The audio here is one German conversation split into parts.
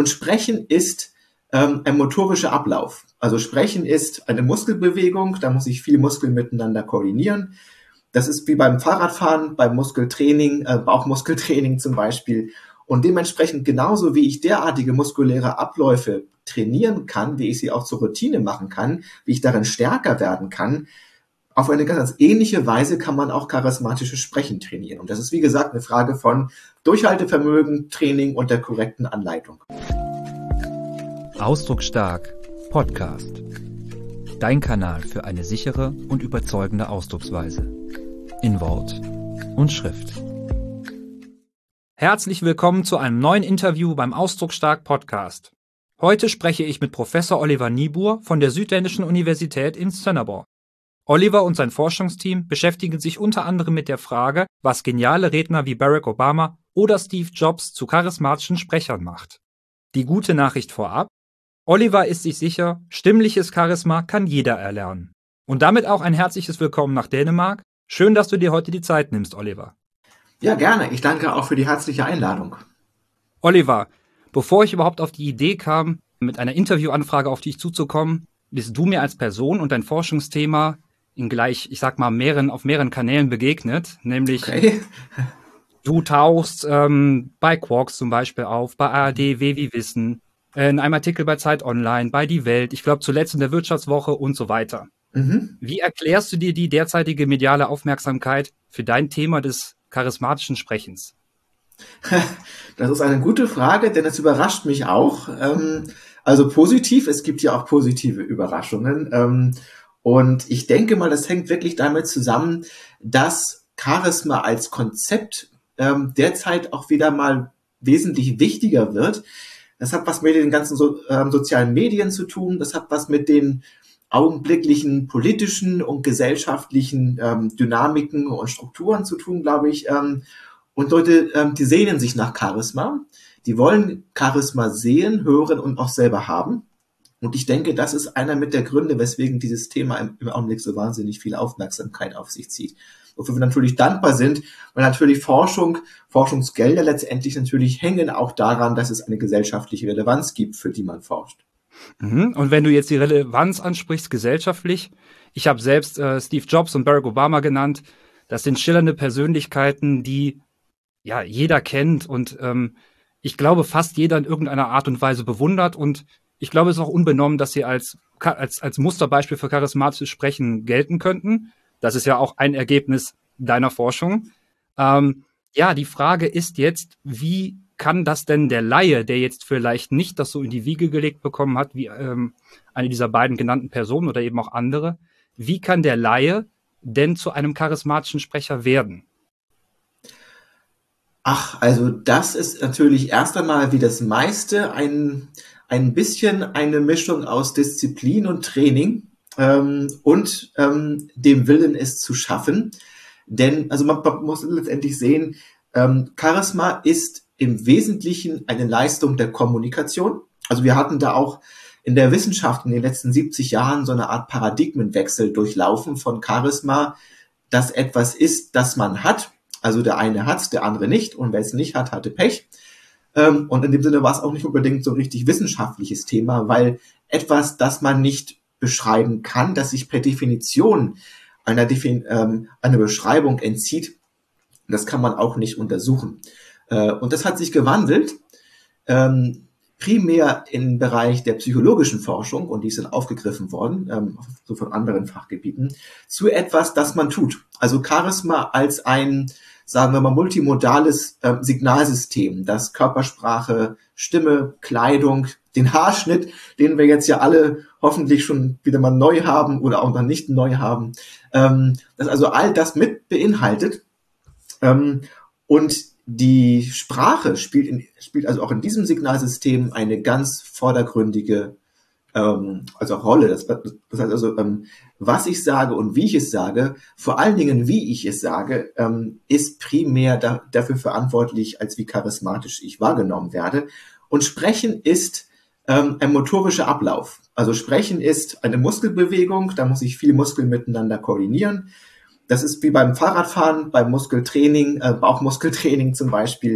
Und Sprechen ist ein motorischer Ablauf. Also Sprechen ist eine Muskelbewegung, da muss ich viele Muskeln miteinander koordinieren. Das ist wie beim Fahrradfahren, beim Muskeltraining, Bauchmuskeltraining zum Beispiel. Und dementsprechend genauso wie ich derartige muskuläre Abläufe trainieren kann, wie ich sie auch zur Routine machen kann, wie ich darin stärker werden kann, auf eine ganz ähnliche Weise kann man auch charismatisches Sprechen trainieren. Und das ist, wie gesagt, eine Frage von Durchhaltevermögen, Training und der korrekten Anleitung. Ausdrucksstark Podcast. Dein Kanal für eine sichere und überzeugende Ausdrucksweise. In Wort und Schrift. Herzlich willkommen zu einem neuen Interview beim Ausdrucksstark Podcast. Heute spreche ich mit Professor Oliver Niebuhr von der Südländischen Universität in Skanderborg. Oliver und sein Forschungsteam beschäftigen sich unter anderem mit der Frage, was geniale Redner wie Barack Obama oder Steve Jobs zu charismatischen Sprechern macht. Die gute Nachricht vorab: Oliver ist sich sicher, stimmliches Charisma kann jeder erlernen. Und damit auch ein herzliches Willkommen nach Dänemark. Schön, dass du dir heute die Zeit nimmst, Oliver. Ja, gerne. Ich danke auch für die herzliche Einladung. Oliver, bevor ich überhaupt auf die Idee kam, mit einer Interviewanfrage auf dich zuzukommen, bist du mir als Person und dein Forschungsthema in gleich, ich sag mal, auf mehreren Kanälen begegnet. Nämlich, Du tauchst bei Quarks zum Beispiel auf, bei ARD, WWWissen, Wissen, in einem Artikel bei Zeit Online, bei Die Welt, ich glaube zuletzt in der Wirtschaftswoche und so weiter. Wie erklärst du dir die derzeitige mediale Aufmerksamkeit für dein Thema des charismatischen Sprechens? Das ist eine gute Frage, denn es überrascht mich auch. Also positiv, es gibt ja auch positive Überraschungen. Und ich denke mal, das hängt wirklich damit zusammen, dass Charisma als Konzept derzeit auch wieder mal wesentlich wichtiger wird. Das hat was mit den ganzen sozialen Medien zu tun, das hat was mit den augenblicklichen politischen und gesellschaftlichen Dynamiken und Strukturen zu tun, glaube ich. Und Leute, die sehnen sich nach Charisma, die wollen Charisma sehen, hören und auch selber haben. Und ich denke, das ist einer mit der Gründe, weswegen dieses Thema im Augenblick so wahnsinnig viel Aufmerksamkeit auf sich zieht. Wofür wir natürlich dankbar sind, weil natürlich Forschungsgelder letztendlich natürlich hängen auch daran, dass es eine gesellschaftliche Relevanz gibt, für die man forscht. Und wenn du jetzt die Relevanz ansprichst, gesellschaftlich, ich habe selbst Steve Jobs und Barack Obama genannt, das sind schillernde Persönlichkeiten, die ja jeder kennt und ich glaube, fast jeder in irgendeiner Art und Weise bewundert, und ich glaube, es ist auch unbenommen, dass sie als Musterbeispiel für charismatisches Sprechen gelten könnten. Das ist ja auch ein Ergebnis deiner Forschung. Die Frage ist jetzt, wie kann das denn der Laie, der jetzt vielleicht nicht das so in die Wiege gelegt bekommen hat, wie eine dieser beiden genannten Personen oder eben auch andere, wie kann der Laie denn zu einem charismatischen Sprecher werden? Also das ist natürlich erst einmal wie das meiste ein bisschen eine Mischung aus Disziplin und Training und dem Willen, es zu schaffen. Denn also man muss letztendlich sehen, Charisma ist im Wesentlichen eine Leistung der Kommunikation. Also wir hatten da auch in der Wissenschaft in den letzten 70 Jahren so eine Art Paradigmenwechsel durchlaufen von Charisma, dass etwas ist, das man hat. Also der eine hat's, der andere nicht. Und wer es nicht hat, hatte Pech. Und in dem Sinne war es auch nicht unbedingt so ein richtig wissenschaftliches Thema, weil etwas, das man nicht beschreiben kann, das sich per Definition einer Beschreibung entzieht, das kann man auch nicht untersuchen. Und das hat sich gewandelt, primär im Bereich der psychologischen Forschung, und die sind aufgegriffen worden, so von anderen Fachgebieten, zu etwas, das man tut. Also Charisma als ein, sagen wir mal, multimodales Signalsystem, das Körpersprache, Stimme, Kleidung, den Haarschnitt, den wir jetzt ja alle hoffentlich schon wieder mal neu haben oder auch noch nicht neu haben, das also all das mit beinhaltet. Und die Sprache spielt also auch in diesem Signalsystem eine ganz vordergründige Rolle. Das heißt also, was ich sage und wie ich es sage, vor allen Dingen wie ich es sage, ist primär dafür verantwortlich, als wie charismatisch ich wahrgenommen werde. Und Sprechen ist ein motorischer Ablauf. Also Sprechen ist eine Muskelbewegung, da muss ich viele Muskeln miteinander koordinieren. Das ist wie beim Fahrradfahren, beim Muskeltraining, Bauchmuskeltraining zum Beispiel.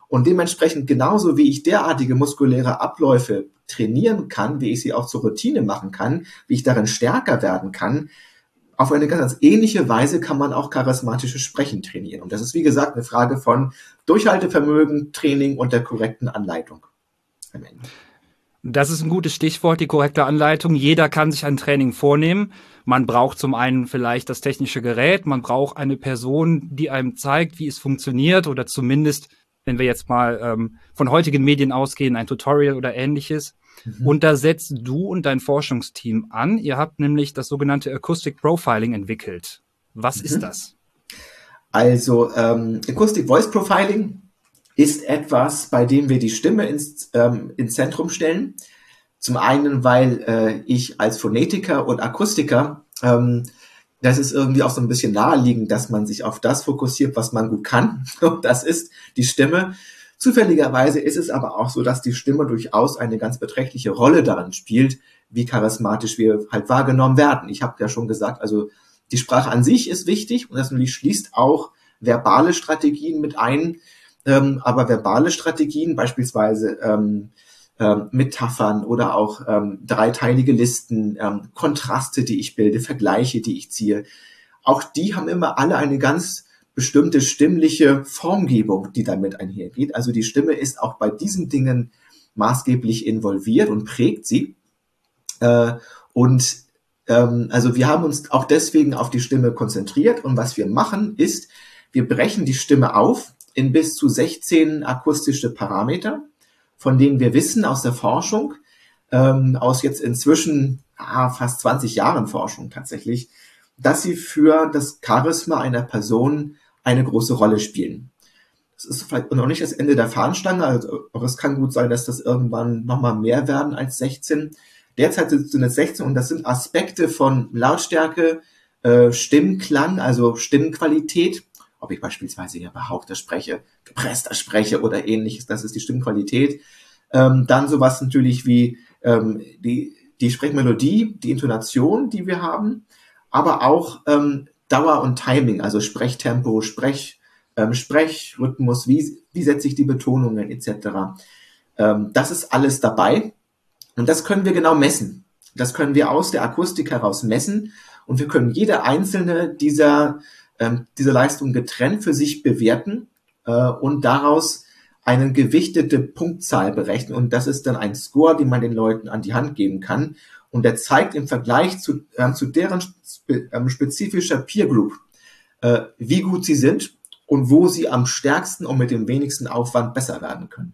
Und dementsprechend genauso wie ich derartige muskuläre Abläufe trainieren kann, wie ich sie auch zur Routine machen kann, wie ich darin stärker werden kann, auf eine ganz ähnliche Weise kann man auch charismatisches Sprechen trainieren. Und das ist, wie gesagt, eine Frage von Durchhaltevermögen, Training und der korrekten Anleitung am Ende. Das ist ein gutes Stichwort, die korrekte Anleitung. Jeder kann sich ein Training vornehmen. Man braucht zum einen vielleicht das technische Gerät, man braucht eine Person, die einem zeigt, wie es funktioniert oder zumindest, wenn wir jetzt mal von heutigen Medien ausgehen, ein Tutorial oder ähnliches. Und da setzt du und dein Forschungsteam an. Ihr habt nämlich das sogenannte Acoustic Profiling entwickelt. Was ist das? Also Acoustic Voice Profiling ist etwas, bei dem wir die Stimme ins Zentrum stellen. Zum einen, weil ich als Phonetiker und Akustiker, das ist irgendwie auch so ein bisschen naheliegend, dass man sich auf das fokussiert, was man gut kann. Und das ist die Stimme. Zufälligerweise ist es aber auch so, dass die Stimme durchaus eine ganz beträchtliche Rolle daran spielt, wie charismatisch wir halt wahrgenommen werden. Ich habe ja schon gesagt, also die Sprache an sich ist wichtig und das natürlich schließt auch verbale Strategien mit ein. Aber verbale Strategien, beispielsweise Metaphern oder auch dreiteilige Listen, Kontraste, die ich bilde, Vergleiche, die ich ziehe, auch die haben immer alle eine ganz bestimmte stimmliche Formgebung, die damit einhergeht. Also die Stimme ist auch bei diesen Dingen maßgeblich involviert und prägt sie. Also wir haben uns auch deswegen auf die Stimme konzentriert und was wir machen ist, wir brechen die Stimme auf in bis zu 16 akustische Parameter, von denen wir wissen aus der Forschung, aus jetzt inzwischen fast 20 Jahren Forschung tatsächlich, dass sie für das Charisma einer Person eine große Rolle spielen. Das ist vielleicht noch nicht das Ende der Fahnenstange, also auch es kann gut sein, dass das irgendwann nochmal mehr werden als 16. Derzeit sind es 16 und das sind Aspekte von Lautstärke, Stimmklang, also Stimmqualität, ob ich beispielsweise ja behauchter spreche, gepresster spreche oder ähnliches, das ist die Stimmqualität. Dann sowas natürlich wie die Sprechmelodie, die Intonation, die wir haben, aber auch Dauer und Timing, also Sprechtempo, Sprechrhythmus, wie setze ich die Betonungen etc. Das ist alles dabei und das können wir genau messen. Das können wir aus der Akustik heraus messen und wir können jede einzelne dieser Leistung getrennt für sich bewerten und daraus eine gewichtete Punktzahl berechnen. Und das ist dann ein Score, den man den Leuten an die Hand geben kann. Und der zeigt im Vergleich zu deren spezifischer Peer Group, wie gut sie sind und wo sie am stärksten und mit dem wenigsten Aufwand besser werden können.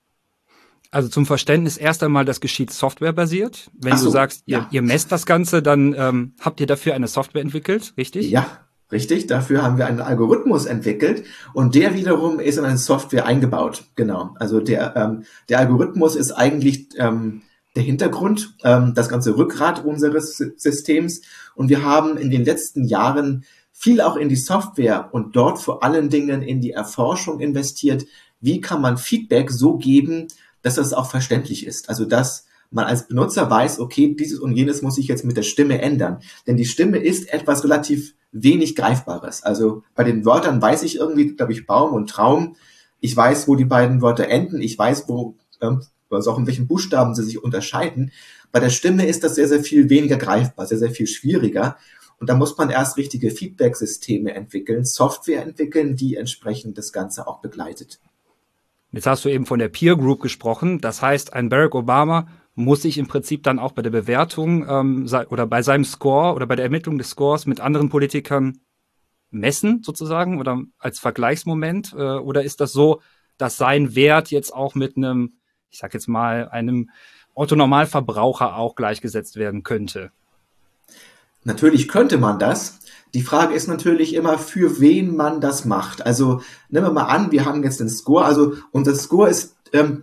Also zum Verständnis erst einmal, das geschieht softwarebasiert. Wenn du sagst, ihr messt das Ganze, dann habt ihr dafür eine Software entwickelt, richtig? Ja, richtig. Dafür haben wir einen Algorithmus entwickelt und der wiederum ist in eine Software eingebaut. Genau. Also der Algorithmus ist eigentlich der Hintergrund, das ganze Rückgrat unseres Systems. Und wir haben in den letzten Jahren viel auch in die Software und dort vor allen Dingen in die Erforschung investiert. Wie kann man Feedback so geben, dass das auch verständlich ist? Also dass man als Benutzer weiß, okay, dieses und jenes muss ich jetzt mit der Stimme ändern. Denn die Stimme ist etwas relativ wenig Greifbares. Also bei den Wörtern weiß ich irgendwie, glaube ich, Baum und Traum. Ich weiß, wo die beiden Wörter enden. Ich weiß, also auch in welchen Buchstaben sie sich unterscheiden. Bei der Stimme ist das sehr, sehr viel weniger greifbar, sehr, sehr viel schwieriger. Und da muss man erst richtige Feedback-Systeme entwickeln, Software entwickeln, die entsprechend das Ganze auch begleitet. Jetzt hast du eben von der Peer Group gesprochen. Das heißt, ein Barack Obama muss sich im Prinzip dann auch bei der Bewertung oder bei seinem Score oder bei der Ermittlung des Scores mit anderen Politikern messen sozusagen oder als Vergleichsmoment? Oder ist das so, dass sein Wert jetzt auch mit einem, ich sag jetzt mal, einem Otto-Normalverbraucher auch gleichgesetzt werden könnte? Natürlich könnte man das. Die Frage ist natürlich immer, für wen man das macht. Also nehmen wir mal an, wir haben jetzt den Score. Also unser Score ist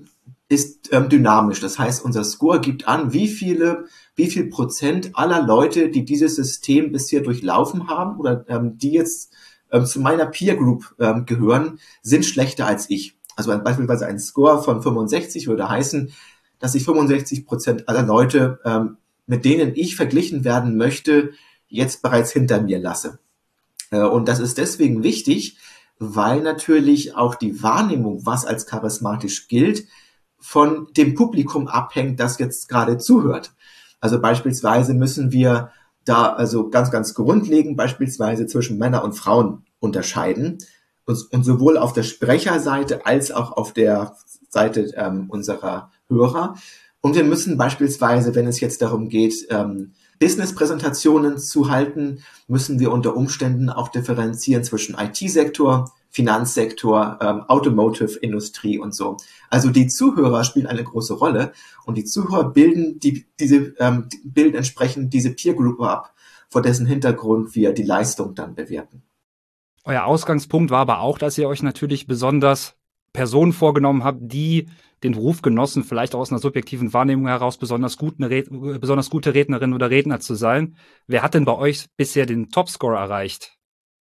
dynamisch. Das heißt, unser Score gibt an, wie viel Prozent aller Leute, die dieses System bisher durchlaufen haben oder die jetzt zu meiner Peer Group gehören, sind schlechter als ich. Also beispielsweise ein Score von 65 würde heißen, dass ich 65% aller Leute, mit denen ich verglichen werden möchte, jetzt bereits hinter mir lasse. Und das ist deswegen wichtig, weil natürlich auch die Wahrnehmung, was als charismatisch gilt, von dem Publikum abhängt, das jetzt gerade zuhört. Also beispielsweise müssen wir da also ganz, ganz grundlegend beispielsweise zwischen Männern und Frauen unterscheiden und sowohl auf der Sprecherseite als auch auf der Seite unserer Hörer. Und wir müssen beispielsweise, wenn es jetzt darum geht, Business-Präsentationen zu halten, müssen wir unter Umständen auch differenzieren zwischen IT-Sektor, Finanzsektor, Automotive-Industrie und so. Also die Zuhörer spielen eine große Rolle und die Zuhörer bilden bilden entsprechend diese Peer-Group ab, vor dessen Hintergrund wir die Leistung dann bewerten. Euer Ausgangspunkt war aber auch, dass ihr euch natürlich besonders Personen vorgenommen habt, die den Ruf genossen, vielleicht auch aus einer subjektiven Wahrnehmung heraus besonders gute Rednerin oder Redner zu sein. Wer hat denn bei euch bisher den Topscore erreicht?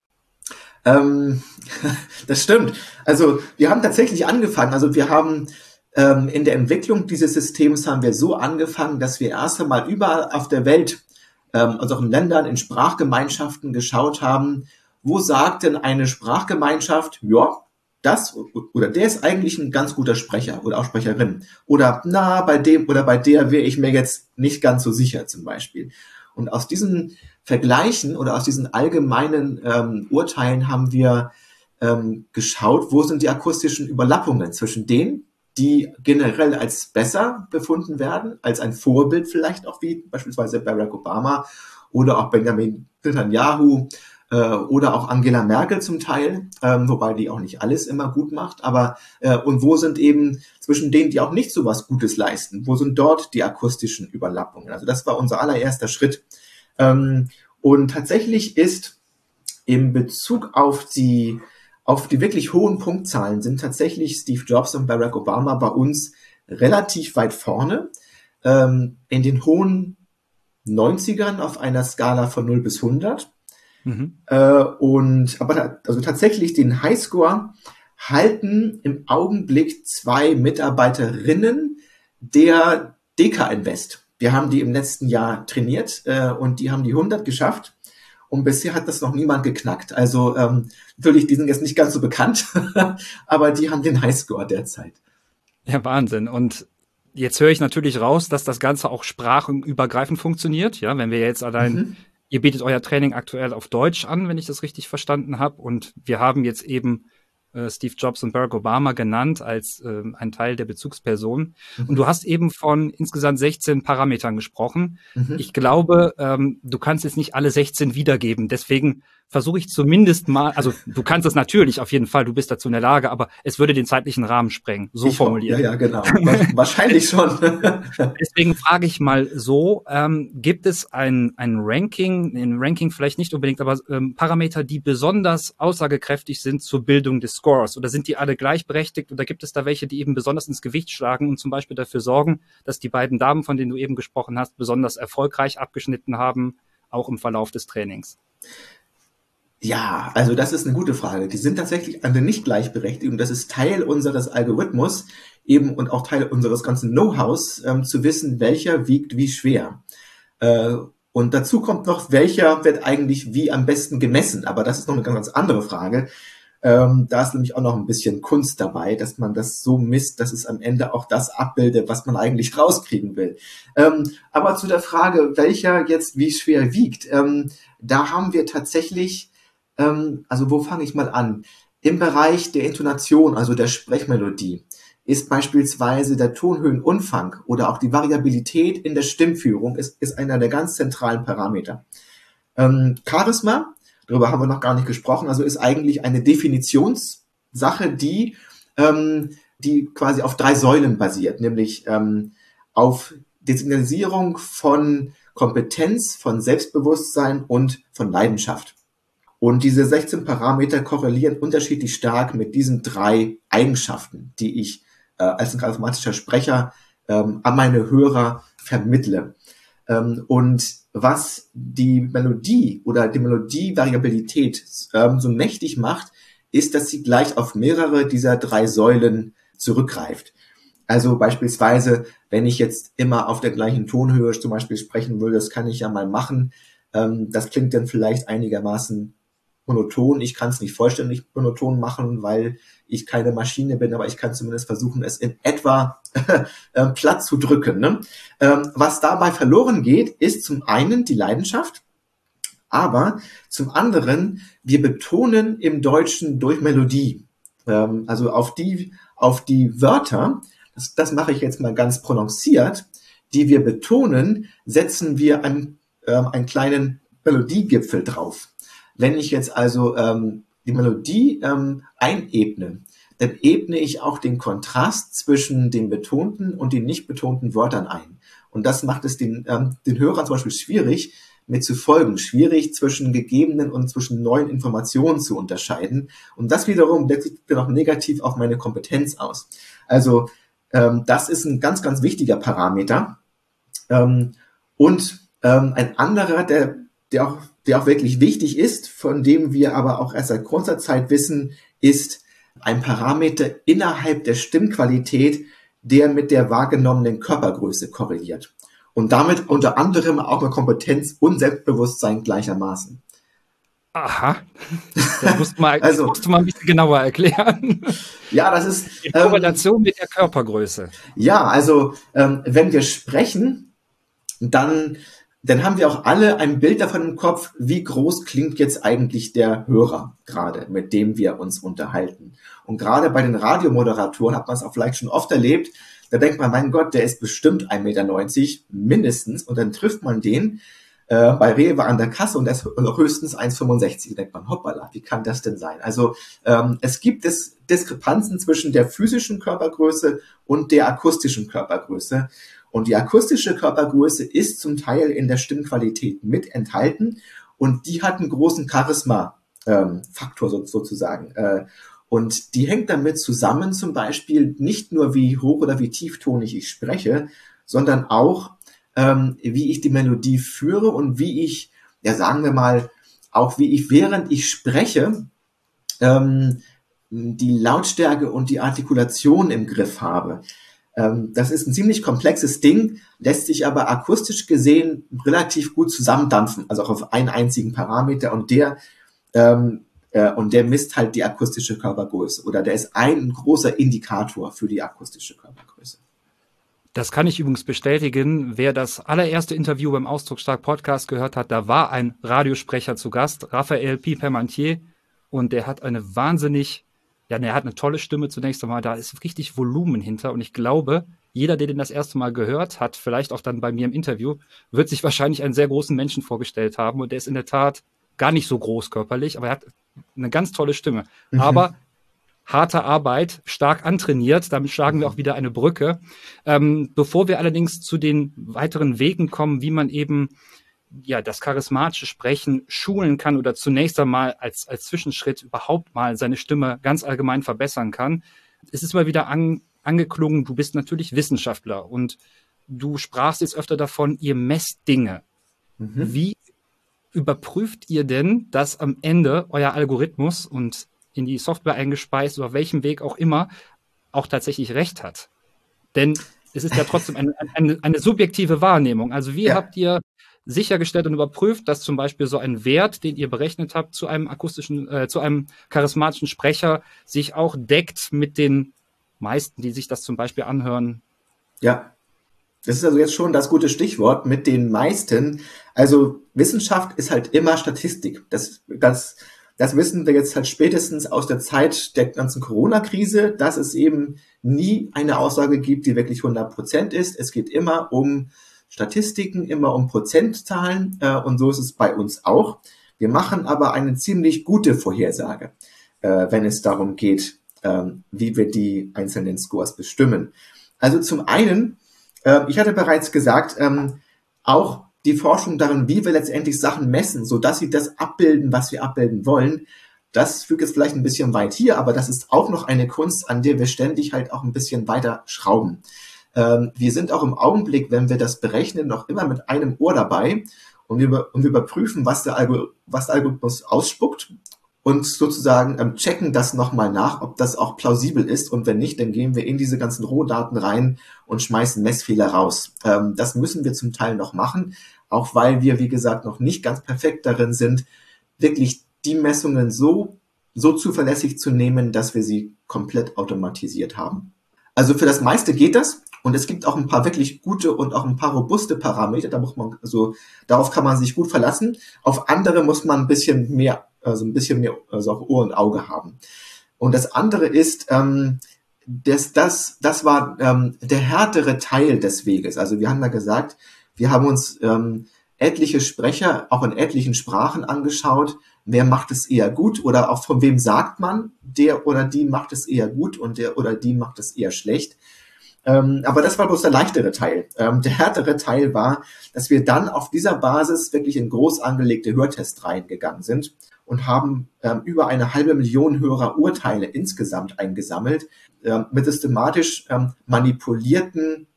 Das stimmt. Also wir haben tatsächlich angefangen. Also wir haben in der Entwicklung dieses Systems haben wir so angefangen, dass wir erst einmal überall auf der Welt, also auch in Ländern, in Sprachgemeinschaften geschaut haben, wo sagt denn eine Sprachgemeinschaft, ja, das oder der ist eigentlich ein ganz guter Sprecher oder auch Sprecherin. Oder na, bei dem oder bei der wäre ich mir jetzt nicht ganz so sicher zum Beispiel. Und aus diesen Vergleichen oder aus diesen allgemeinen Urteilen haben wir geschaut, wo sind die akustischen Überlappungen zwischen denen, die generell als besser befunden werden, als ein Vorbild vielleicht auch wie beispielsweise Barack Obama oder auch Benjamin Netanyahu, oder auch Angela Merkel zum Teil, wobei die auch nicht alles immer gut macht, aber und wo sind eben zwischen denen, die auch nicht so was Gutes leisten, wo sind dort die akustischen Überlappungen? Also das war unser allererster Schritt. Und tatsächlich ist in Bezug auf die wirklich hohen Punktzahlen sind tatsächlich Steve Jobs und Barack Obama bei uns relativ weit vorne, in den hohen 90ern auf einer Skala von 0 bis 100. Also tatsächlich den Highscore halten im Augenblick 2 Mitarbeiterinnen der DK Invest. Wir haben die im letzten Jahr trainiert und die haben die 100 geschafft und bisher hat das noch niemand geknackt. Also natürlich, die sind jetzt nicht ganz so bekannt, aber die haben den Highscore derzeit. Ja, Wahnsinn. Und jetzt höre ich natürlich raus, dass das Ganze auch sprachenübergreifend funktioniert. Ja, wenn wir jetzt allein Ihr bietet euer Training aktuell auf Deutsch an, wenn ich das richtig verstanden habe. Und wir haben jetzt eben Steve Jobs und Barack Obama genannt als ein Teil der Bezugsperson. Und du hast eben von insgesamt 16 Parametern gesprochen. Ich glaube, du kannst jetzt nicht alle 16 wiedergeben. Deswegen versuche ich zumindest mal, also du kannst es natürlich auf jeden Fall, du bist dazu in der Lage, aber es würde den zeitlichen Rahmen sprengen, so formuliert. Ja, genau. Wahrscheinlich schon. Deswegen frage ich mal so, gibt es ein Ranking vielleicht nicht unbedingt, aber Parameter, die besonders aussagekräftig sind zur Bildung des Scores? Oder sind die alle gleichberechtigt? Oder gibt es da welche, die eben besonders ins Gewicht schlagen und zum Beispiel dafür sorgen, dass die beiden Damen, von denen du eben gesprochen hast, besonders erfolgreich abgeschnitten haben, auch im Verlauf des Trainings? Ja, also das ist eine gute Frage. Die sind tatsächlich an der Nicht-Gleichberechtigung. Das ist Teil unseres Algorithmus eben und auch Teil unseres ganzen Know-hows, zu wissen, welcher wiegt wie schwer. Und dazu kommt noch, welcher wird eigentlich wie am besten gemessen. Aber das ist noch eine ganz, ganz andere Frage. Da ist nämlich auch noch ein bisschen Kunst dabei, dass man das so misst, dass es am Ende auch das abbildet, was man eigentlich rauskriegen will. Aber zu der Frage, welcher jetzt wie schwer wiegt, da haben wir tatsächlich also wo fange ich mal an? Im Bereich der Intonation, also der Sprechmelodie, ist beispielsweise der Tonhöhenumfang oder auch die Variabilität in der Stimmführung ist einer der ganz zentralen Parameter. Charisma, darüber haben wir noch gar nicht gesprochen, also ist eigentlich eine Definitionssache, die quasi auf 3 Säulen basiert, nämlich auf der Signalisierung von Kompetenz, von Selbstbewusstsein und von Leidenschaft. Und diese 16 Parameter korrelieren unterschiedlich stark mit diesen 3 Eigenschaften, die ich als ein charismatischer Sprecher an meine Hörer vermittle. Und was die Melodie oder die Melodievariabilität so mächtig macht, ist, dass sie gleich auf mehrere dieser 3 Säulen zurückgreift. Also beispielsweise, wenn ich jetzt immer auf der gleichen Tonhöhe zum Beispiel sprechen will, das kann ich ja mal machen. Das klingt dann vielleicht einigermaßen monoton. Ich kann es nicht vollständig monoton machen, weil ich keine Maschine bin, aber ich kann zumindest versuchen, es in etwa platt zu drücken. Ne? Was dabei verloren geht, ist zum einen die Leidenschaft, aber zum anderen, wir betonen im Deutschen durch Melodie. Also auf die Wörter, das mache ich jetzt mal ganz prononciert, die wir betonen, setzen wir einen kleinen Melodiegipfel drauf. Wenn ich jetzt also die Melodie einebne, dann ebne ich auch den Kontrast zwischen den betonten und den nicht betonten Wörtern ein. Und das macht es den Hörern zum Beispiel schwierig, mir zu folgen, schwierig zwischen gegebenen und zwischen neuen Informationen zu unterscheiden. Und das wiederum wirkt sich dann auch negativ auf meine Kompetenz aus. Also das ist ein ganz, ganz wichtiger Parameter. Und ein anderer, der auch wirklich wichtig ist, von dem wir aber auch erst seit kurzer Zeit wissen, ist ein Parameter innerhalb der Stimmqualität, der mit der wahrgenommenen Körpergröße korreliert. Und damit unter anderem auch mit Kompetenz und Selbstbewusstsein gleichermaßen. Aha, das musst du mal ein bisschen genauer erklären. Ja, das ist die Korrelation mit der Körpergröße. Ja, also wenn wir sprechen, dann haben wir auch alle ein Bild davon im Kopf, wie groß klingt jetzt eigentlich der Hörer gerade, mit dem wir uns unterhalten. Und gerade bei den Radiomoderatoren hat man es auch vielleicht schon oft erlebt, da denkt man, mein Gott, der ist bestimmt 1,90 Meter mindestens, und dann trifft man den bei Rewe an der Kasse und der ist höchstens 1,65 Meter. Da denkt man, hoppala, wie kann das denn sein? Also es gibt Diskrepanzen zwischen der physischen Körpergröße und der akustischen Körpergröße. Und die akustische Körpergröße ist zum Teil in der Stimmqualität mit enthalten und die hat einen großen Charisma-Faktor sozusagen. Und die hängt damit zusammen, zum Beispiel nicht nur wie hoch oder wie tieftonig ich spreche, sondern auch wie ich die Melodie führe und wie ich, ja sagen wir mal, auch wie ich während ich spreche die Lautstärke und die Artikulation im Griff habe. Das ist ein ziemlich komplexes Ding, lässt sich aber akustisch gesehen relativ gut zusammendampfen, also auch auf einen einzigen Parameter, und der misst halt die akustische Körpergröße, oder der ist ein großer Indikator für die akustische Körpergröße. Das kann ich übrigens bestätigen. Wer das allererste Interview beim Ausdrucksstark Podcast gehört hat, da war ein Radiosprecher zu Gast, Raphael Pipermantier, und der hat er hat eine tolle Stimme zunächst einmal, da ist richtig Volumen hinter, und ich glaube, jeder, der den das erste Mal gehört hat, vielleicht auch dann bei mir im Interview, wird sich wahrscheinlich einen sehr großen Menschen vorgestellt haben, und der ist in der Tat gar nicht so groß körperlich, aber er hat eine ganz tolle Stimme. Mhm. Aber harte Arbeit, stark antrainiert, damit schlagen wir auch wieder eine Brücke. Bevor wir allerdings zu den weiteren Wegen kommen, wie man eben das charismatische Sprechen schulen kann oder zunächst einmal als Zwischenschritt überhaupt mal seine Stimme ganz allgemein verbessern kann, es ist mal wieder angeklungen, du bist natürlich Wissenschaftler und du sprachst jetzt öfter davon, ihr messt Dinge. Mhm. Wie überprüft ihr denn, dass am Ende euer Algorithmus und in die Software eingespeist, oder auf welchem Weg auch immer, auch tatsächlich recht hat? Denn es ist ja trotzdem eine subjektive Wahrnehmung. Also wie habt ihr sichergestellt und überprüft, dass zum Beispiel so ein Wert, den ihr berechnet habt, zu einem zu einem charismatischen Sprecher sich auch deckt mit den meisten, die sich das zum Beispiel anhören? Ja, das ist also jetzt schon das gute Stichwort mit den meisten. Also Wissenschaft ist halt immer Statistik. Das wissen wir jetzt halt spätestens aus der Zeit der ganzen Corona-Krise, dass es eben nie eine Aussage gibt, die wirklich 100% ist. Es geht immer um Statistiken, immer um Prozentzahlen, und so ist es bei uns auch. Wir machen aber eine ziemlich gute Vorhersage, wenn es darum geht, wie wir die einzelnen Scores bestimmen. Also zum einen, ich hatte bereits gesagt, auch die Forschung darin, wie wir letztendlich Sachen messen, so dass sie das abbilden, was wir abbilden wollen, das fügt jetzt vielleicht ein bisschen weit hier, aber das ist auch noch eine Kunst, an der wir ständig halt auch ein bisschen weiter schrauben. Wir sind auch im Augenblick, wenn wir das berechnen, noch immer mit einem Ohr dabei und wir überprüfen, was der Algorithmus ausspuckt und sozusagen checken das nochmal nach, ob das auch plausibel ist, und wenn nicht, dann gehen wir in diese ganzen Rohdaten rein und schmeißen Messfehler raus. Das müssen wir zum Teil noch machen, auch weil wir, wie gesagt, noch nicht ganz perfekt darin sind, wirklich die Messungen so zuverlässig zu nehmen, dass wir sie komplett automatisiert haben. Also für das meiste geht das. Und es gibt auch ein paar wirklich gute und auch ein paar robuste Parameter. Darauf kann man sich gut verlassen. Auf andere muss man ein bisschen mehr auch Ohr und Auge haben. Und das andere ist, das war der härtere Teil des Weges. Also wir haben da gesagt, wir haben uns etliche Sprecher auch in etlichen Sprachen angeschaut. Wer macht es eher gut oder auch von wem sagt man, der oder die macht es eher gut und der oder die macht es eher schlecht. Aber das war bloß der leichtere Teil. Der härtere Teil war, dass wir dann auf dieser Basis wirklich in groß angelegte Hörtestreihen gegangen sind und haben über 500.000 Hörerurteile insgesamt eingesammelt mit systematisch manipulierten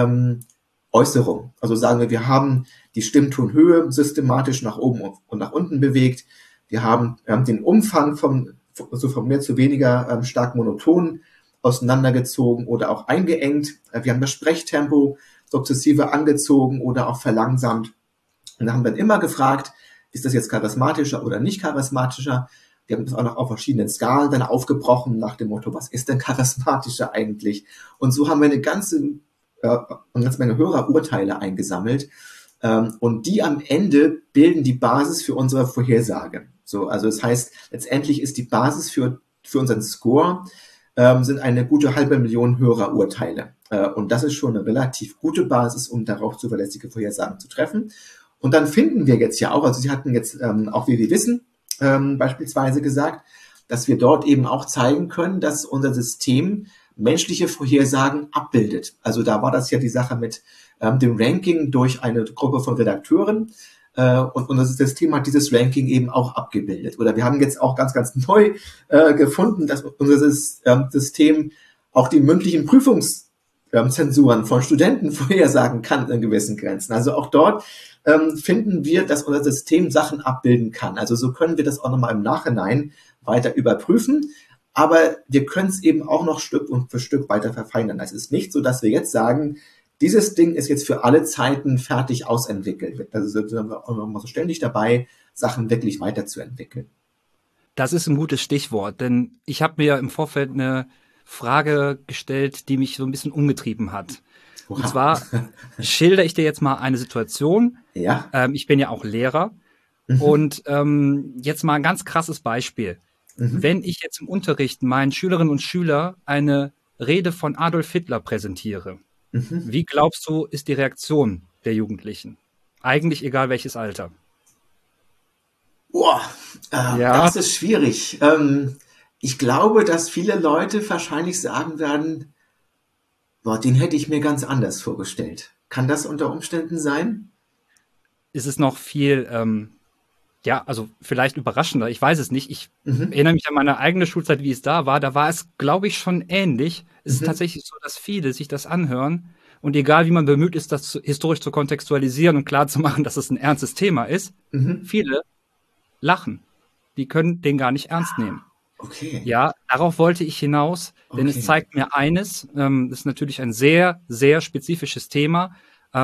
Äußerungen. Also sagen wir haben die Stimmtonhöhe systematisch nach oben und nach unten bewegt. Wir haben den Umfang von mehr zu weniger stark monoton auseinandergezogen oder auch eingeengt. Wir haben das Sprechtempo sukzessive angezogen oder auch verlangsamt. Und da haben wir dann immer gefragt, ist das jetzt charismatischer oder nicht charismatischer? Wir haben das auch noch auf verschiedenen Skalen dann aufgebrochen nach dem Motto, was ist denn charismatischer eigentlich? Und so haben wir eine ganze Menge Hörerurteile eingesammelt. Und die am Ende bilden die Basis für unsere Vorhersage. So, also das heißt, letztendlich ist die Basis für unseren Score sind eine gute 500.000 Hörerurteile. Und das ist schon eine relativ gute Basis, um darauf zuverlässige Vorhersagen zu treffen. Und dann finden wir jetzt ja auch, also Sie hatten jetzt auch, wie wir wissen, beispielsweise gesagt, dass wir dort eben auch zeigen können, dass unser System menschliche Vorhersagen abbildet. Also da war das ja die Sache mit dem Ranking durch eine Gruppe von Redakteuren. Und unser System hat dieses Ranking eben auch abgebildet. Oder wir haben jetzt auch ganz, ganz neu gefunden, dass unser System auch die mündlichen Prüfungszensuren von Studenten vorhersagen kann in gewissen Grenzen. Also auch dort finden wir, dass unser System Sachen abbilden kann. Also so können wir das auch nochmal im Nachhinein weiter überprüfen. Aber wir können es eben auch noch Stück für Stück weiter verfeinern. Es ist nicht so, dass wir jetzt sagen, dieses Ding ist jetzt für alle Zeiten fertig ausentwickelt. Also sind wir auch noch mal so ständig dabei, Sachen wirklich weiterzuentwickeln. Das ist ein gutes Stichwort, denn ich habe mir im Vorfeld eine Frage gestellt, die mich so ein bisschen umgetrieben hat. Wow. Und zwar schildere ich dir jetzt mal eine Situation. Ja. Ich bin ja auch Lehrer. Und jetzt mal ein ganz krasses Beispiel. Wenn ich jetzt im Unterricht meinen Schülerinnen und Schülern eine Rede von Adolf Hitler präsentiere, wie glaubst du, ist die Reaktion der Jugendlichen? Eigentlich egal welches Alter. Boah, das ist schwierig. Ich glaube, dass viele Leute wahrscheinlich sagen werden, boah, den hätte ich mir ganz anders vorgestellt. Kann das unter Umständen sein? Ist es noch viel, also vielleicht überraschender, ich weiß es nicht. Ich erinnere mich an meine eigene Schulzeit, wie es da war es, glaube ich, schon ähnlich. Es ist tatsächlich so, dass viele sich das anhören und egal wie man bemüht ist, das historisch zu kontextualisieren und klarzumachen, dass es ein ernstes Thema ist, viele lachen. Die können den gar nicht ernst nehmen. Okay. Ja, darauf wollte ich hinaus, denn es zeigt mir eines, das ist natürlich ein sehr, sehr spezifisches Thema,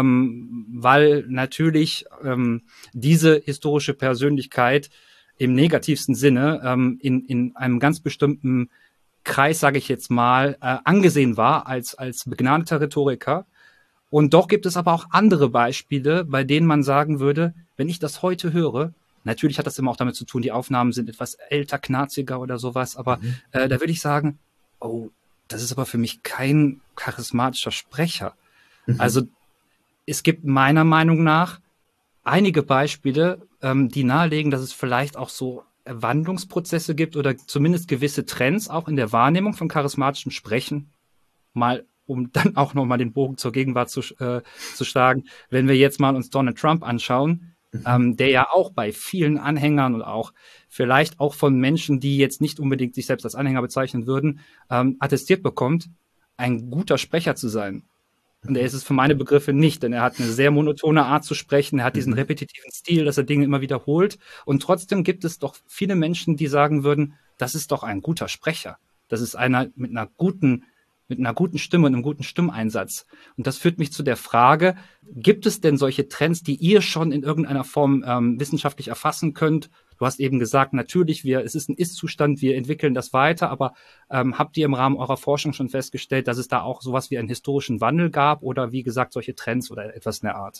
weil natürlich diese historische Persönlichkeit im negativsten Sinne in einem ganz bestimmten Kreis, sage ich jetzt mal, angesehen war als begnadeter Rhetoriker. Und doch gibt es aber auch andere Beispiele, bei denen man sagen würde, wenn ich das heute höre, natürlich hat das immer auch damit zu tun, die Aufnahmen sind etwas älter, knarziger oder sowas, aber da würde ich sagen, oh, das ist aber für mich kein charismatischer Sprecher. Also es gibt meiner Meinung nach einige Beispiele, die nahelegen, dass es vielleicht auch so Wandlungsprozesse gibt oder zumindest gewisse Trends auch in der Wahrnehmung von charismatischem Sprechen. Mal, um dann auch nochmal den Bogen zur Gegenwart zu schlagen. Wenn wir jetzt mal uns Donald Trump anschauen, der ja auch bei vielen Anhängern und auch vielleicht auch von Menschen, die jetzt nicht unbedingt sich selbst als Anhänger bezeichnen würden, attestiert bekommt, ein guter Sprecher zu sein. Und er ist es für meine Begriffe nicht, denn er hat eine sehr monotone Art zu sprechen, er hat diesen repetitiven Stil, dass er Dinge immer wiederholt. Und trotzdem gibt es doch viele Menschen, die sagen würden, das ist doch ein guter Sprecher. Das ist einer mit einer guten Stimme und einem guten Stimmeinsatz. Und das führt mich zu der Frage, gibt es denn solche Trends, die ihr schon in irgendeiner Form wissenschaftlich erfassen könnt, Du hast eben gesagt, natürlich, es ist ein Ist-Zustand, wir entwickeln das weiter, aber habt ihr im Rahmen eurer Forschung schon festgestellt, dass es da auch sowas wie einen historischen Wandel gab oder wie gesagt solche Trends oder etwas in der Art?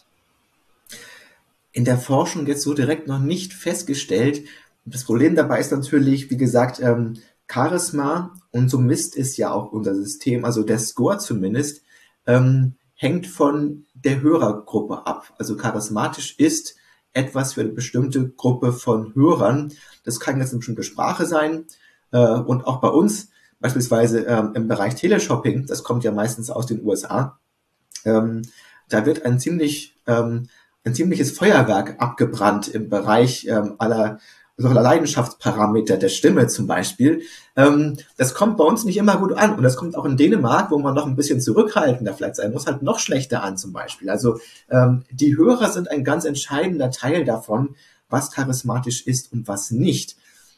In der Forschung jetzt so direkt noch nicht festgestellt. Das Problem dabei ist natürlich, wie gesagt, Charisma, und so misst es ja auch unser System, also der Score zumindest, hängt von der Hörergruppe ab. Also charismatisch ist etwas für eine bestimmte Gruppe von Hörern. Das kann jetzt eine bestimmte Sprache sein. Und auch bei uns, beispielsweise im Bereich Teleshopping, das kommt ja meistens aus den USA, da wird ein ziemliches Feuerwerk abgebrannt im Bereich aller Leidenschaftsparameter der Stimme zum Beispiel. Das kommt bei uns nicht immer gut an, und das kommt auch in Dänemark, wo man noch ein bisschen zurückhaltender vielleicht sein muss, halt noch schlechter an zum Beispiel. Also die Hörer sind ein ganz entscheidender Teil davon, was charismatisch ist und was nicht.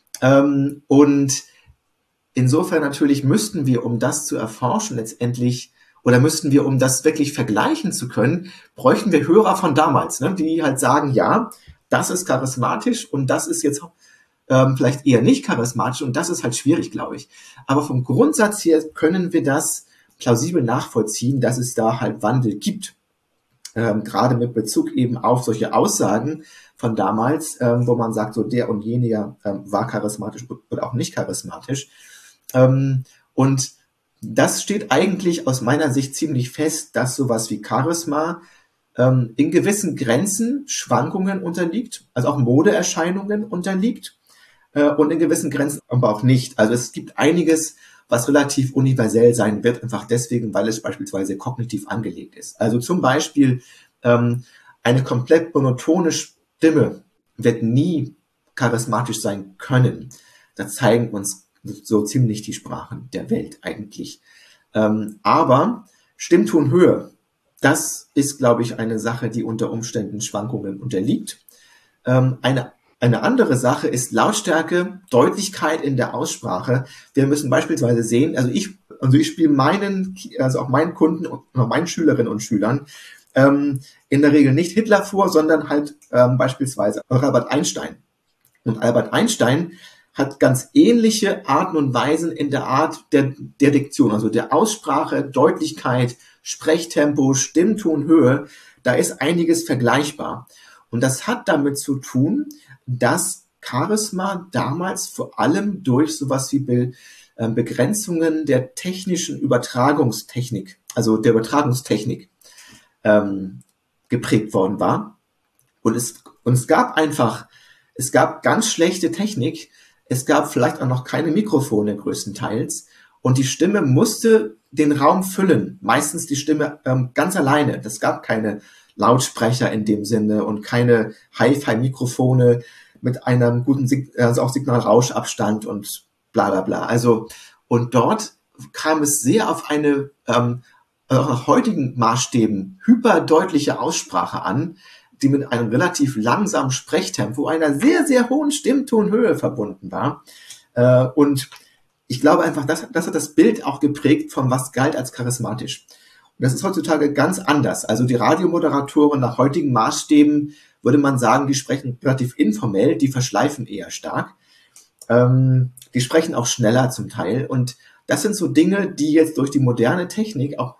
Und insofern natürlich müssten wir, um das zu erforschen letztendlich, oder müssten wir, um das wirklich vergleichen zu können, bräuchten wir Hörer von damals, ne, die halt sagen, ja, das ist charismatisch und das ist jetzt vielleicht eher nicht charismatisch, und das ist halt schwierig, glaube ich. Aber vom Grundsatz her können wir das plausibel nachvollziehen, dass es da halt Wandel gibt. Gerade mit Bezug eben auf solche Aussagen von damals, wo man sagt, so der und jener war charismatisch oder auch nicht charismatisch. Und das steht eigentlich aus meiner Sicht ziemlich fest, dass sowas wie Charisma in gewissen Grenzen Schwankungen unterliegt, also auch Modeerscheinungen unterliegt, und in gewissen Grenzen aber auch nicht. Also es gibt einiges, was relativ universell sein wird, einfach deswegen, weil es beispielsweise kognitiv angelegt ist. Also zum Beispiel eine komplett monotone Stimme wird nie charismatisch sein können. Das zeigen uns so ziemlich die Sprachen der Welt eigentlich. Aber Stimmtonhöhe, das ist, glaube ich, eine Sache, die unter Umständen Schwankungen unterliegt. Eine andere Sache ist Lautstärke, Deutlichkeit in der Aussprache. Wir müssen beispielsweise sehen, also ich spiele auch meinen Kunden und meinen Schülerinnen und Schülern in der Regel nicht Hitler vor, sondern halt beispielsweise Albert Einstein. Und Albert Einstein hat ganz ähnliche Arten und Weisen in der Art der Diktion, also der Aussprache, Deutlichkeit, Sprechtempo, Stimmtonhöhe. Da ist einiges vergleichbar. Und das hat damit zu tun, dass Charisma damals vor allem durch sowas wie Begrenzungen der technischen Übertragungstechnik, also der Übertragungstechnik, geprägt worden war. Und es gab ganz schlechte Technik. Es gab vielleicht auch noch keine Mikrofone größtenteils. Und die Stimme musste den Raum füllen. Meistens die Stimme ganz alleine. Es gab keine Lautsprecher in dem Sinne und keine Hi-Fi-Mikrofone mit einem guten auch Signalrauschabstand und bla bla bla. Also, und dort kam es sehr auf eine, auch nach heutigen Maßstäben, hyperdeutliche Aussprache an, die mit einem relativ langsamen Sprechtempo, einer sehr, sehr hohen Stimmtonhöhe verbunden war. Und ich glaube einfach, das hat das Bild auch geprägt, von was galt als charismatisch. Und das ist heutzutage ganz anders. Also die Radiomoderatoren nach heutigen Maßstäben, würde man sagen, die sprechen relativ informell, die verschleifen eher stark. Die sprechen auch schneller zum Teil. Und das sind so Dinge, die jetzt durch die moderne Technik auch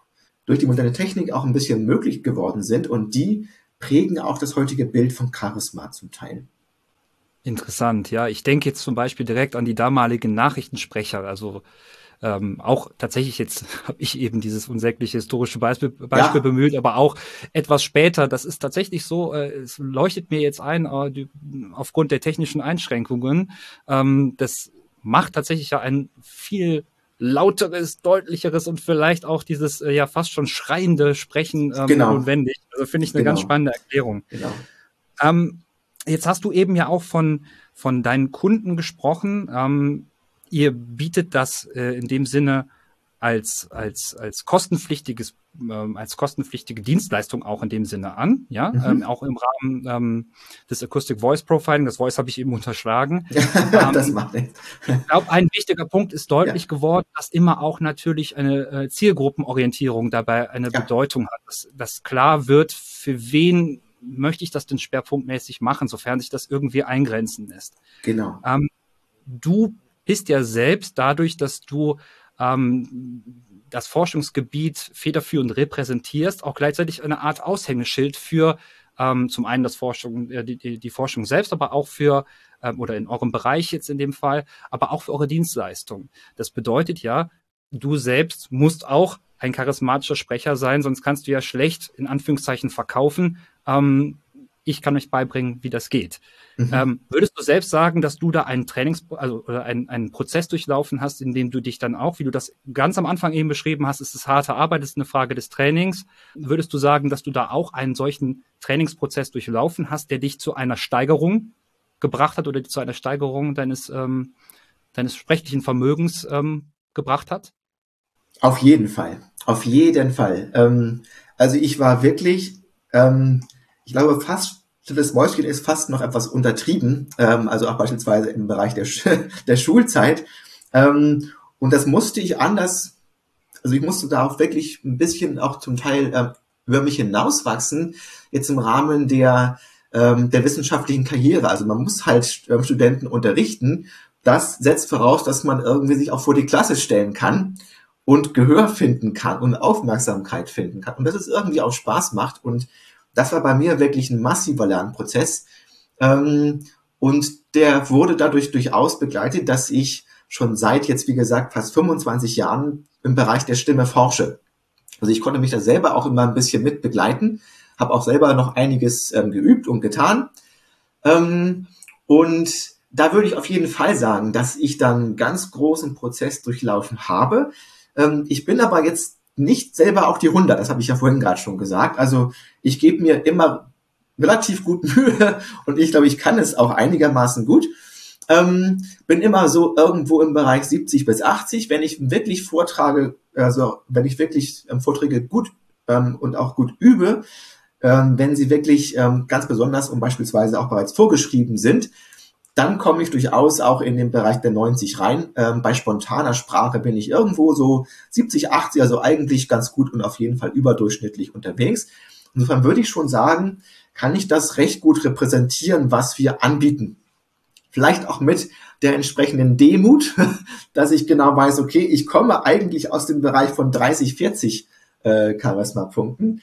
ein bisschen möglich geworden sind, und die prägen auch das heutige Bild von Charisma zum Teil. Interessant, ja. Ich denke jetzt zum Beispiel direkt an die damaligen Nachrichtensprecher. Also auch tatsächlich, jetzt habe ich eben dieses unsägliche historische Beispiel bemüht, aber auch etwas später. Das ist tatsächlich so, es leuchtet mir jetzt ein, aufgrund der technischen Einschränkungen. Das macht tatsächlich ja ein viel lauteres, deutlicheres und vielleicht auch dieses ja fast schon schreiende Sprechen notwendig. Also finde ich eine ganz spannende Erklärung. Genau. Jetzt hast du eben ja auch von deinen Kunden gesprochen. Ihr bietet das in dem Sinne als kostenpflichtige Dienstleistung auch in dem Sinne an, ja, auch im Rahmen des Acoustic Voice Profiling. Das Voice habe ich eben unterschlagen. Das macht nichts. Ich glaube, ein wichtiger Punkt ist deutlich geworden, dass immer auch natürlich eine Zielgruppenorientierung dabei eine Bedeutung hat, dass klar wird, für wen möchte ich das denn schwerpunktmäßig machen, sofern sich das irgendwie eingrenzen lässt. Genau. Du bist ja selbst dadurch, dass du das Forschungsgebiet federführend repräsentierst, auch gleichzeitig eine Art Aushängeschild für zum einen die Forschung selbst, aber auch für, oder in eurem Bereich jetzt in dem Fall, aber auch für eure Dienstleistung. Das bedeutet ja, du selbst musst auch ein charismatischer Sprecher sein, sonst kannst du ja schlecht in Anführungszeichen verkaufen. Ich kann euch beibringen, wie das geht. Würdest du selbst sagen, dass du da einen oder einen Prozess durchlaufen hast, in dem du dich dann auch, wie du das ganz am Anfang eben beschrieben hast, ist es harte Arbeit, ist eine Frage des Trainings. Würdest du sagen, dass du da auch einen solchen Trainingsprozess durchlaufen hast, der dich zu einer Steigerung gebracht hat oder zu einer Steigerung deines sprachlichen Vermögens gebracht hat? Auf jeden Fall. Auf jeden Fall. Also ich war wirklich, ich glaube fast, das Mäuschen ist fast noch etwas untertrieben, also auch beispielsweise im Bereich der Schulzeit. Und das musste ich anders, also ich musste da auch wirklich ein bisschen auch zum Teil über mich hinauswachsen, jetzt im Rahmen der wissenschaftlichen Karriere. Also man muss halt Studenten unterrichten. Das setzt voraus, dass man irgendwie sich auch vor die Klasse stellen kann und Gehör finden kann und Aufmerksamkeit finden kann und dass es irgendwie auch Spaß macht. Und das war bei mir wirklich ein massiver Lernprozess. Und der wurde dadurch durchaus begleitet, dass ich schon seit jetzt, wie gesagt, fast 25 Jahren im Bereich der Stimme forsche. Also ich konnte mich da selber auch immer ein bisschen mit begleiten, habe auch selber noch einiges geübt und getan. Und da würde ich auf jeden Fall sagen, dass ich dann einen ganz großen Prozess durchlaufen habe. Ich bin aber jetzt nicht selber auch die 100, das habe ich ja vorhin gerade schon gesagt. Also ich gebe mir immer relativ gut Mühe und ich glaube, ich kann es auch einigermaßen gut. Bin immer so irgendwo im Bereich 70 bis 80, wenn ich wirklich vortrage, also wenn ich wirklich Vorträge gut und auch gut übe, wenn sie wirklich ganz besonders und beispielsweise auch bereits vorgeschrieben sind, dann komme ich durchaus auch in den Bereich der 90 rein. Bei spontaner Sprache bin ich irgendwo so 70, 80, also eigentlich ganz gut und auf jeden Fall überdurchschnittlich unterwegs. Insofern würde ich schon sagen, kann ich das recht gut repräsentieren, was wir anbieten. Vielleicht auch mit der entsprechenden Demut, dass ich genau weiß, okay, ich komme eigentlich aus dem Bereich von 30, 40 Charisma-Punkten.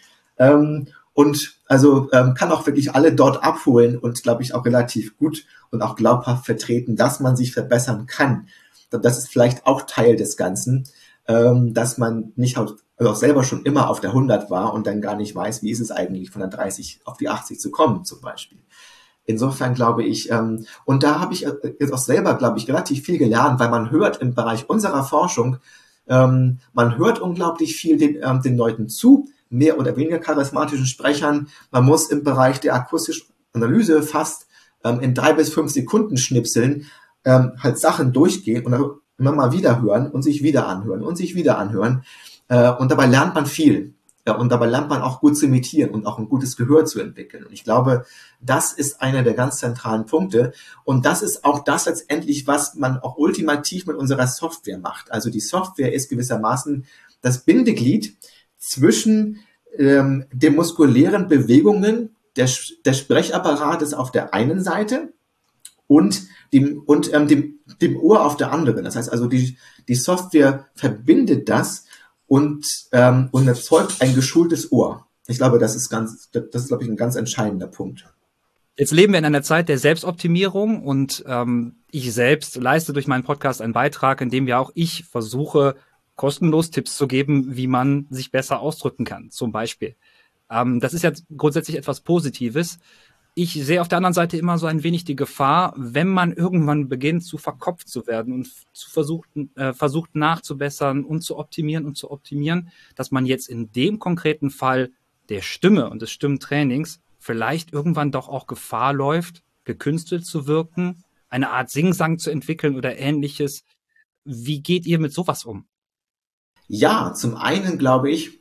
Und also kann auch wirklich alle dort abholen und, glaube ich, auch relativ gut und auch glaubhaft vertreten, dass man sich verbessern kann. Das ist vielleicht auch Teil des Ganzen, dass man nicht also auch selber schon immer auf der 100 war und dann gar nicht weiß, wie ist es eigentlich von der 30 auf die 80 zu kommen zum Beispiel. Insofern glaube ich, und da habe ich jetzt auch selber, glaube ich, relativ viel gelernt, weil man hört im Bereich unserer Forschung, man hört unglaublich viel den Leuten zu, mehr oder weniger charismatischen Sprechern. Man muss im Bereich der akustischen Analyse fast in 3 bis 5 Sekunden Schnipseln halt Sachen durchgehen und dann immer mal wieder hören und sich wieder anhören und sich wieder anhören. Und dabei lernt man viel. Ja, und dabei lernt man auch gut zu imitieren und auch ein gutes Gehör zu entwickeln. Und ich glaube, das ist einer der ganz zentralen Punkte. Und das ist auch das letztendlich, was man auch ultimativ mit unserer Software macht. Also die Software ist gewissermaßen das Bindeglied zwischen den muskulären Bewegungen des Sprechapparates auf der einen Seite und dem Ohr auf der anderen. Das heißt also, die Software verbindet das und erzeugt ein geschultes Ohr. Ich glaube, das ist glaube ich, ein ganz entscheidender Punkt. Jetzt leben wir in einer Zeit der Selbstoptimierung und ich selbst leiste durch meinen Podcast einen Beitrag, in dem ja auch ich versuche, kostenlos Tipps zu geben, wie man sich besser ausdrücken kann, zum Beispiel. Das ist ja grundsätzlich etwas Positives. Ich sehe auf der anderen Seite immer so ein wenig die Gefahr, wenn man irgendwann beginnt, zu verkopft zu werden und versucht nachzubessern und zu optimieren, dass man jetzt in dem konkreten Fall der Stimme und des Stimmtrainings vielleicht irgendwann doch auch Gefahr läuft, gekünstelt zu wirken, eine Art Singsang zu entwickeln oder Ähnliches. Wie geht ihr mit sowas um? Ja, zum einen glaube ich,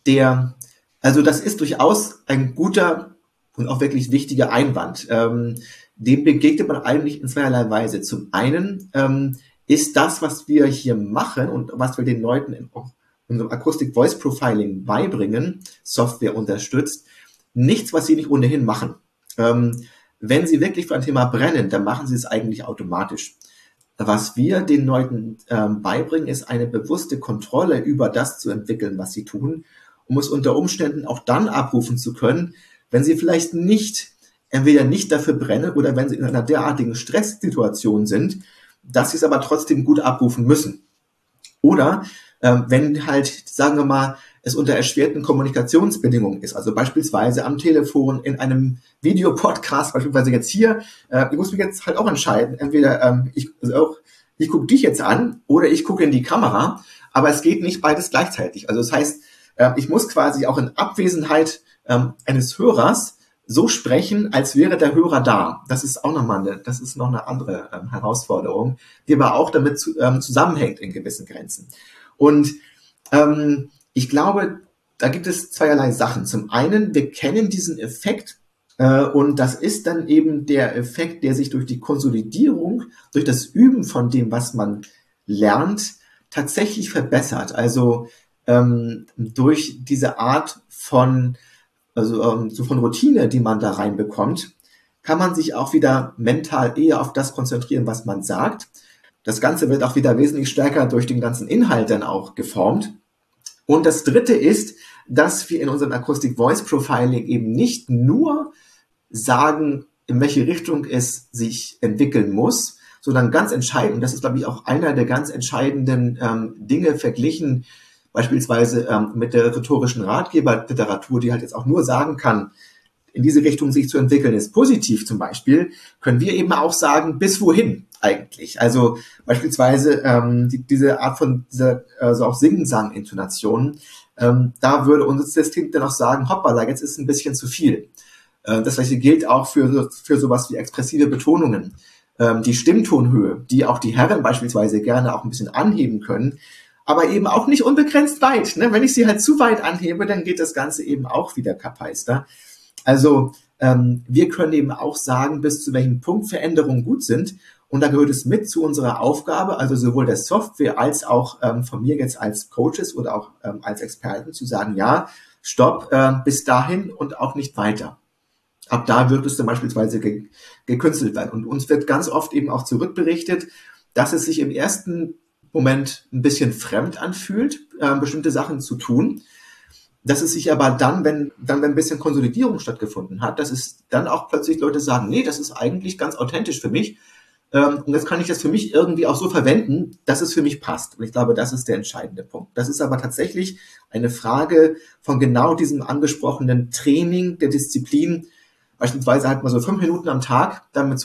also das ist durchaus ein guter und auch wirklich wichtiger Einwand. Dem begegnet man eigentlich in zweierlei Weise. Zum einen ist das, was wir hier machen und was wir den Leuten in unserem Acoustic Voice Profiling beibringen, Software unterstützt, nichts, was Sie nicht ohnehin machen. Wenn Sie wirklich für ein Thema brennen, dann machen Sie es eigentlich automatisch. Was wir den Leuten beibringen, ist eine bewusste Kontrolle über das zu entwickeln, was sie tun, um es unter Umständen auch dann abrufen zu können, wenn sie vielleicht entweder nicht dafür brennen oder wenn sie in einer derartigen Stresssituation sind, dass sie es aber trotzdem gut abrufen müssen. Oder wenn halt, sagen wir mal, es unter erschwerten Kommunikationsbedingungen ist, also beispielsweise am Telefon, in einem Videopodcast, beispielsweise jetzt hier, ich muss mich jetzt halt auch entscheiden, entweder ich gucke dich jetzt an oder ich gucke in die Kamera, aber es geht nicht beides gleichzeitig. Also das heißt, ich muss quasi auch in Abwesenheit eines Hörers so sprechen, als wäre der Hörer da. Das ist auch noch eine andere Herausforderung, die aber auch damit zusammenhängt in gewissen Grenzen. Und ich glaube, da gibt es zweierlei Sachen. Zum einen, wir kennen diesen Effekt und das ist dann eben der Effekt, der sich durch die Konsolidierung, durch das Üben von dem, was man lernt, tatsächlich verbessert. Also durch diese Art von Routine, die man da reinbekommt, kann man sich auch wieder mental eher auf das konzentrieren, was man sagt. Das Ganze wird auch wieder wesentlich stärker durch den ganzen Inhalt dann auch geformt. Und das Dritte ist, dass wir in unserem Acoustic Voice Profiling eben nicht nur sagen, in welche Richtung es sich entwickeln muss, sondern ganz entscheidend, das ist, glaube ich, auch einer der ganz entscheidenden Dinge verglichen, beispielsweise mit der rhetorischen Ratgeberliteratur, die halt jetzt auch nur sagen kann, in diese Richtung sich zu entwickeln, ist positiv zum Beispiel, können wir eben auch sagen, bis wohin eigentlich. Also beispielsweise diese Art von auch Sing-Sang-Intonationen, da würde unser System dann auch sagen, hoppala, jetzt ist ein bisschen zu viel. Das gleiche gilt auch für sowas wie expressive Betonungen. Die Stimmtonhöhe, die auch die Herren beispielsweise gerne auch ein bisschen anheben können, aber eben auch nicht unbegrenzt weit. Ne? Wenn ich sie halt zu weit anhebe, dann geht das Ganze eben auch wieder kapeister. Also wir können eben auch sagen, bis zu welchem Punkt Veränderungen gut sind. Und da gehört es mit zu unserer Aufgabe, also sowohl der Software als auch von mir jetzt als Coaches oder auch als Experten zu sagen, ja, stopp, bis dahin und auch nicht weiter. Ab da wird es dann beispielsweise gekünstelt werden. Und uns wird ganz oft eben auch zurückberichtet, dass es sich im ersten Moment ein bisschen fremd anfühlt, bestimmte Sachen zu tun. Dass es sich aber dann, wenn ein bisschen Konsolidierung stattgefunden hat, dass es dann auch plötzlich Leute sagen, nee, das ist eigentlich ganz authentisch für mich. Und jetzt kann ich das für mich irgendwie auch so verwenden, dass es für mich passt. Und ich glaube, das ist der entscheidende Punkt. Das ist aber tatsächlich eine Frage von genau diesem angesprochenen Training der Disziplin, beispielsweise halt mal so 5 Minuten am Tag damit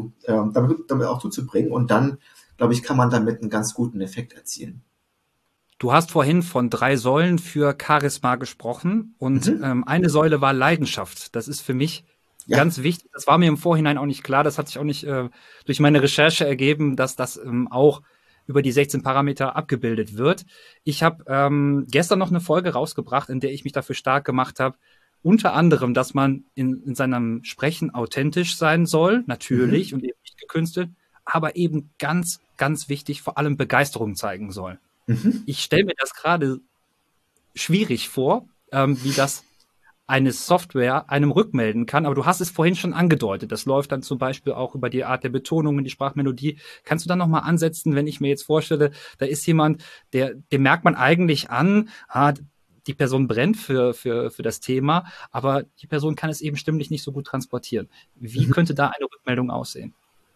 auch zuzubringen. Und dann, glaube ich, kann man damit einen ganz guten Effekt erzielen. Du hast vorhin von 3 Säulen für Charisma gesprochen und eine Säule war Leidenschaft. Das ist für mich ganz wichtig. Das war mir im Vorhinein auch nicht klar. Das hat sich auch nicht durch meine Recherche ergeben, dass das auch über die 16 Parameter abgebildet wird. Ich habe gestern noch eine Folge rausgebracht, in der ich mich dafür stark gemacht habe, unter anderem, dass man in seinem Sprechen authentisch sein soll, natürlich, und eben nicht gekünstelt, aber eben ganz, ganz wichtig, vor allem Begeisterung zeigen soll. Ich stelle mir das gerade schwierig vor, wie das eine Software einem rückmelden kann, aber du hast es vorhin schon angedeutet. Das läuft dann zum Beispiel auch über die Art der Betonung, die Sprachmelodie. Kannst du dann nochmal ansetzen, wenn ich mir jetzt vorstelle, da ist jemand, dem merkt man eigentlich an, die Person brennt für das Thema, aber die Person kann es eben stimmlich nicht so gut transportieren. Wie könnte da eine Rückmeldung aussehen?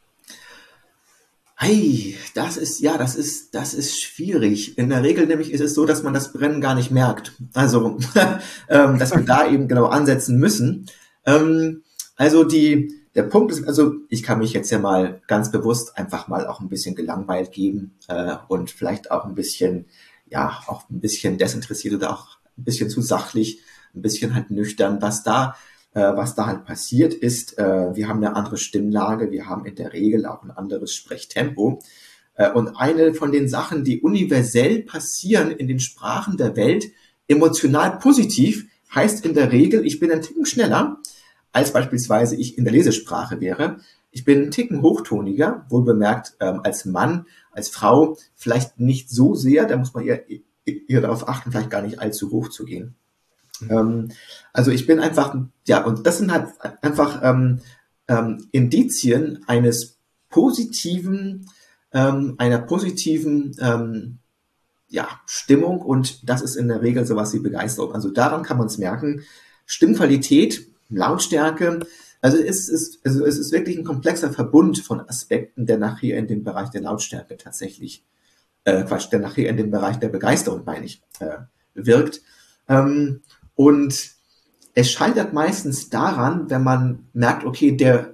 Hey, das ist schwierig. In der Regel nämlich ist es so, dass man das Brennen gar nicht merkt. Also, dass wir da eben genau ansetzen müssen. Der Punkt ist, also ich kann mich jetzt ja mal ganz bewusst einfach mal auch ein bisschen gelangweilt geben und vielleicht auch ein bisschen desinteressiert oder auch ein bisschen zu sachlich, ein bisschen halt nüchtern, was da halt passiert ist, wir haben eine andere Stimmlage, wir haben in der Regel auch ein anderes Sprechtempo. Und eine von den Sachen, die universell passieren in den Sprachen der Welt, emotional positiv, heißt in der Regel, ich bin ein Ticken schneller, als beispielsweise ich in der Lesesprache wäre. Ich bin ein Ticken hochtoniger, wohlbemerkt als Mann, als Frau vielleicht nicht so sehr, da muss man eher darauf achten, vielleicht gar nicht allzu hoch zu gehen. Also ich bin einfach, ja, und das sind halt einfach Indizien einer positiven ja, Stimmung, und das ist in der Regel sowas wie Begeisterung. Also daran kann man es merken. Stimmqualität, Lautstärke, es ist wirklich ein komplexer Verbund von Aspekten, der nachher in dem Bereich der Lautstärke tatsächlich, der nachher in dem Bereich der Begeisterung, meine ich, wirkt. Und es scheitert meistens daran, wenn man merkt, okay,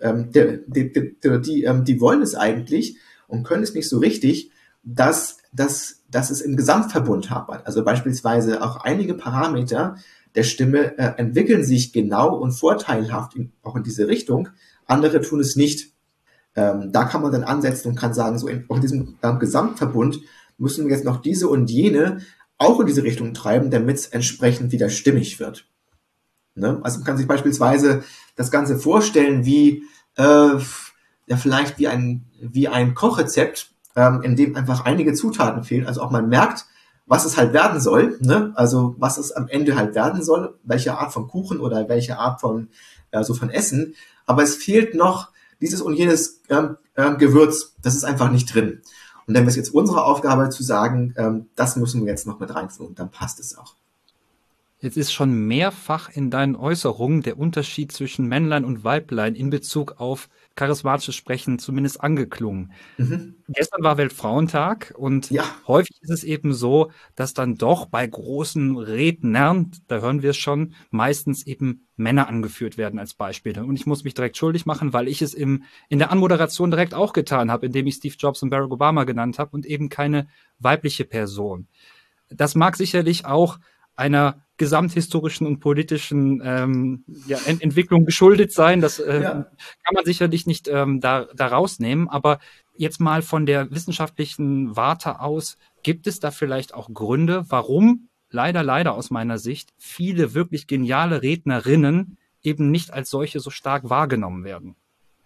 die wollen es eigentlich und können es nicht so richtig, dass es im Gesamtverbund hapert. Also beispielsweise auch einige Parameter der Stimme entwickeln sich genau und vorteilhaft auch in diese Richtung, andere tun es nicht. Da kann man dann ansetzen und kann sagen, auch in diesem Gesamtverbund müssen wir jetzt noch diese und jene auch in diese Richtung treiben, damit es entsprechend wieder stimmig wird. Ne? Also man kann sich beispielsweise das Ganze vorstellen wie ja, vielleicht wie ein Kochrezept, in dem einfach einige Zutaten fehlen. Also auch man merkt, was es halt werden soll, ne? Also was es am Ende halt werden soll, welche Art von Kuchen oder welche Art von von Essen. Aber es fehlt noch dieses und jenes Gewürz. Das ist einfach nicht drin. Und dann ist jetzt unsere Aufgabe zu sagen, das müssen wir jetzt noch mit reinführen. Und dann passt es auch. Jetzt ist schon mehrfach in deinen Äußerungen der Unterschied zwischen Männlein und Weiblein in Bezug auf charismatisches Sprechen zumindest angeklungen. Gestern war Weltfrauentag und Ja. häufig ist es eben so, dass dann doch bei großen Rednern, da hören wir es schon, meistens eben Männer angeführt werden als Beispiele. Und ich muss mich direkt schuldig machen, weil ich es in der Anmoderation direkt auch getan habe, indem ich Steve Jobs und Barack Obama genannt habe und eben keine weibliche Person. Das mag sicherlich auch einer gesamthistorischen und politischen Entwicklung geschuldet sein. Das kann man sicherlich nicht da rausnehmen. Aber jetzt mal von der wissenschaftlichen Warte aus, gibt es da vielleicht auch Gründe, warum leider aus meiner Sicht viele wirklich geniale Rednerinnen eben nicht als solche so stark wahrgenommen werden?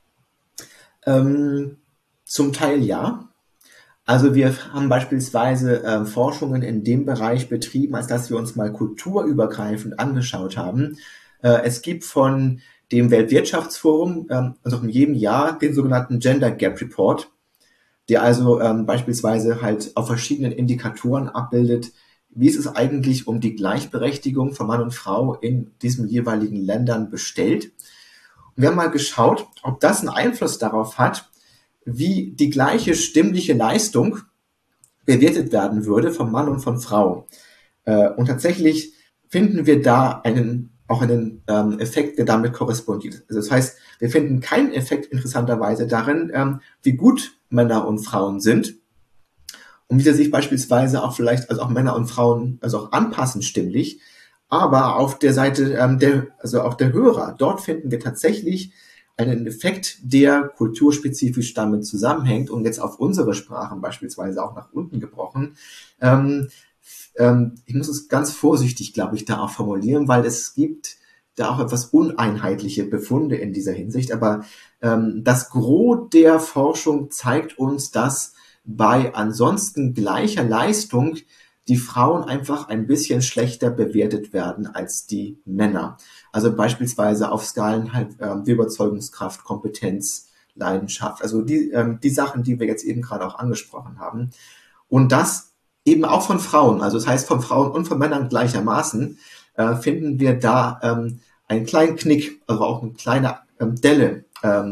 Zum Teil ja. Also wir haben beispielsweise Forschungen in dem Bereich betrieben, als dass wir uns mal kulturübergreifend angeschaut haben. Es gibt von dem Weltwirtschaftsforum, also in jedem Jahr, den sogenannten Gender Gap Report, der also beispielsweise halt auf verschiedenen Indikatoren abbildet, wie ist es eigentlich um die Gleichberechtigung von Mann und Frau in diesen jeweiligen Ländern bestellt. Und wir haben mal geschaut, ob das einen Einfluss darauf hat, wie die gleiche stimmliche Leistung bewertet werden würde von Mann und von Frau. Und tatsächlich finden wir da einen Effekt, der damit korrespondiert. Also das heißt, wir finden keinen Effekt interessanterweise darin, wie gut Männer und Frauen sind und wie sie sich beispielsweise auch vielleicht, also auch Männer und Frauen, also auch anpassen stimmlich. Aber auf der Seite auch der Hörer, dort finden wir tatsächlich einen Effekt, der kulturspezifisch damit zusammenhängt und jetzt auf unsere Sprachen beispielsweise auch nach unten gebrochen. Ich muss es ganz vorsichtig, glaube ich, da auch formulieren, weil es gibt da auch etwas uneinheitliche Befunde in dieser Hinsicht. Aber das Gros der Forschung zeigt uns, dass bei ansonsten gleicher Leistung die Frauen einfach ein bisschen schlechter bewertet werden als die Männer. Also beispielsweise auf Skalen halt wie Überzeugungskraft, Kompetenz, Leidenschaft, also die Sachen, die wir jetzt eben gerade auch angesprochen haben. Und das eben auch von Frauen, also das heißt von Frauen und von Männern gleichermaßen, finden wir da einen kleinen Knick, also auch eine kleine Delle.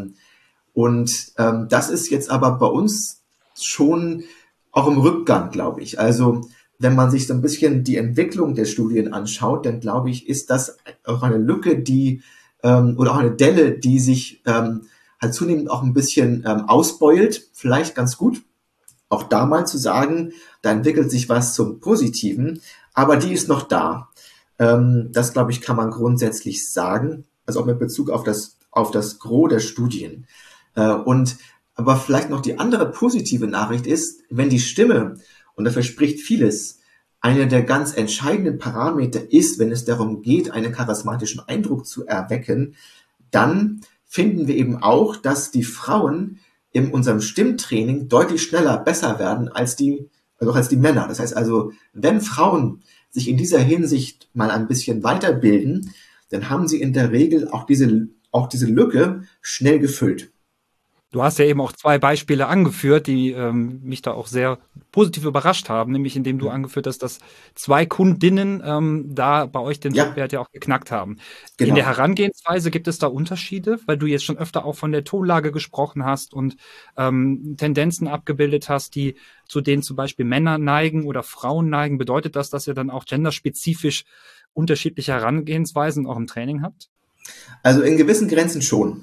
Das ist jetzt aber bei uns schon auch im Rückgang, glaube ich. Also wenn man sich so ein bisschen die Entwicklung der Studien anschaut, dann glaube ich, ist das auch eine Lücke, oder auch eine Delle, die sich halt zunehmend auch ein bisschen ausbeult, vielleicht ganz gut. Auch da mal zu sagen, da entwickelt sich was zum Positiven, aber die ist noch da. Das, glaube ich, kann man grundsätzlich sagen, also auch mit Bezug auf das Gros der Studien. Aber vielleicht noch die andere positive Nachricht ist, wenn die Stimme, und dafür spricht vieles, einer der ganz entscheidenden Parameter ist, wenn es darum geht, einen charismatischen Eindruck zu erwecken, dann finden wir eben auch, dass die Frauen in unserem Stimmtraining deutlich schneller besser werden als die Männer. Das heißt also, wenn Frauen sich in dieser Hinsicht mal ein bisschen weiterbilden, dann haben sie in der Regel auch diese Lücke schnell gefüllt. Du hast ja eben auch 2 Beispiele angeführt, die mich da auch sehr positiv überrascht haben, nämlich indem du angeführt hast, dass 2 Kundinnen da bei euch den Jobwert ja auch geknackt haben. Genau. In der Herangehensweise gibt es da Unterschiede, weil du jetzt schon öfter auch von der Tonlage gesprochen hast und Tendenzen abgebildet hast, die zu denen zum Beispiel Männer neigen oder Frauen neigen. Bedeutet das, dass ihr dann auch genderspezifisch unterschiedliche Herangehensweisen auch im Training habt? Also in gewissen Grenzen schon.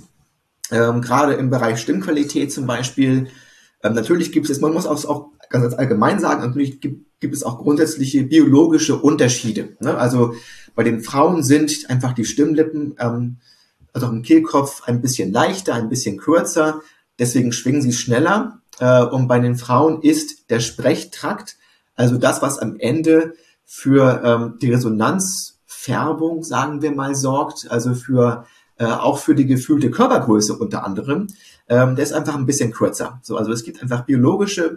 Gerade im Bereich Stimmqualität zum Beispiel. Natürlich gibt es, man muss auch ganz allgemein sagen, natürlich gibt es auch grundsätzliche biologische Unterschiede. Ne? Also bei den Frauen sind einfach die Stimmlippen, also auch im Kehlkopf ein bisschen leichter, ein bisschen kürzer. Deswegen schwingen sie schneller. Und bei den Frauen ist der Sprechtrakt, also das, was am Ende für die Resonanzfärbung, sagen wir mal, sorgt, also auch für die gefühlte Körpergröße unter anderem, der ist einfach ein bisschen kürzer. So, also es gibt einfach biologische,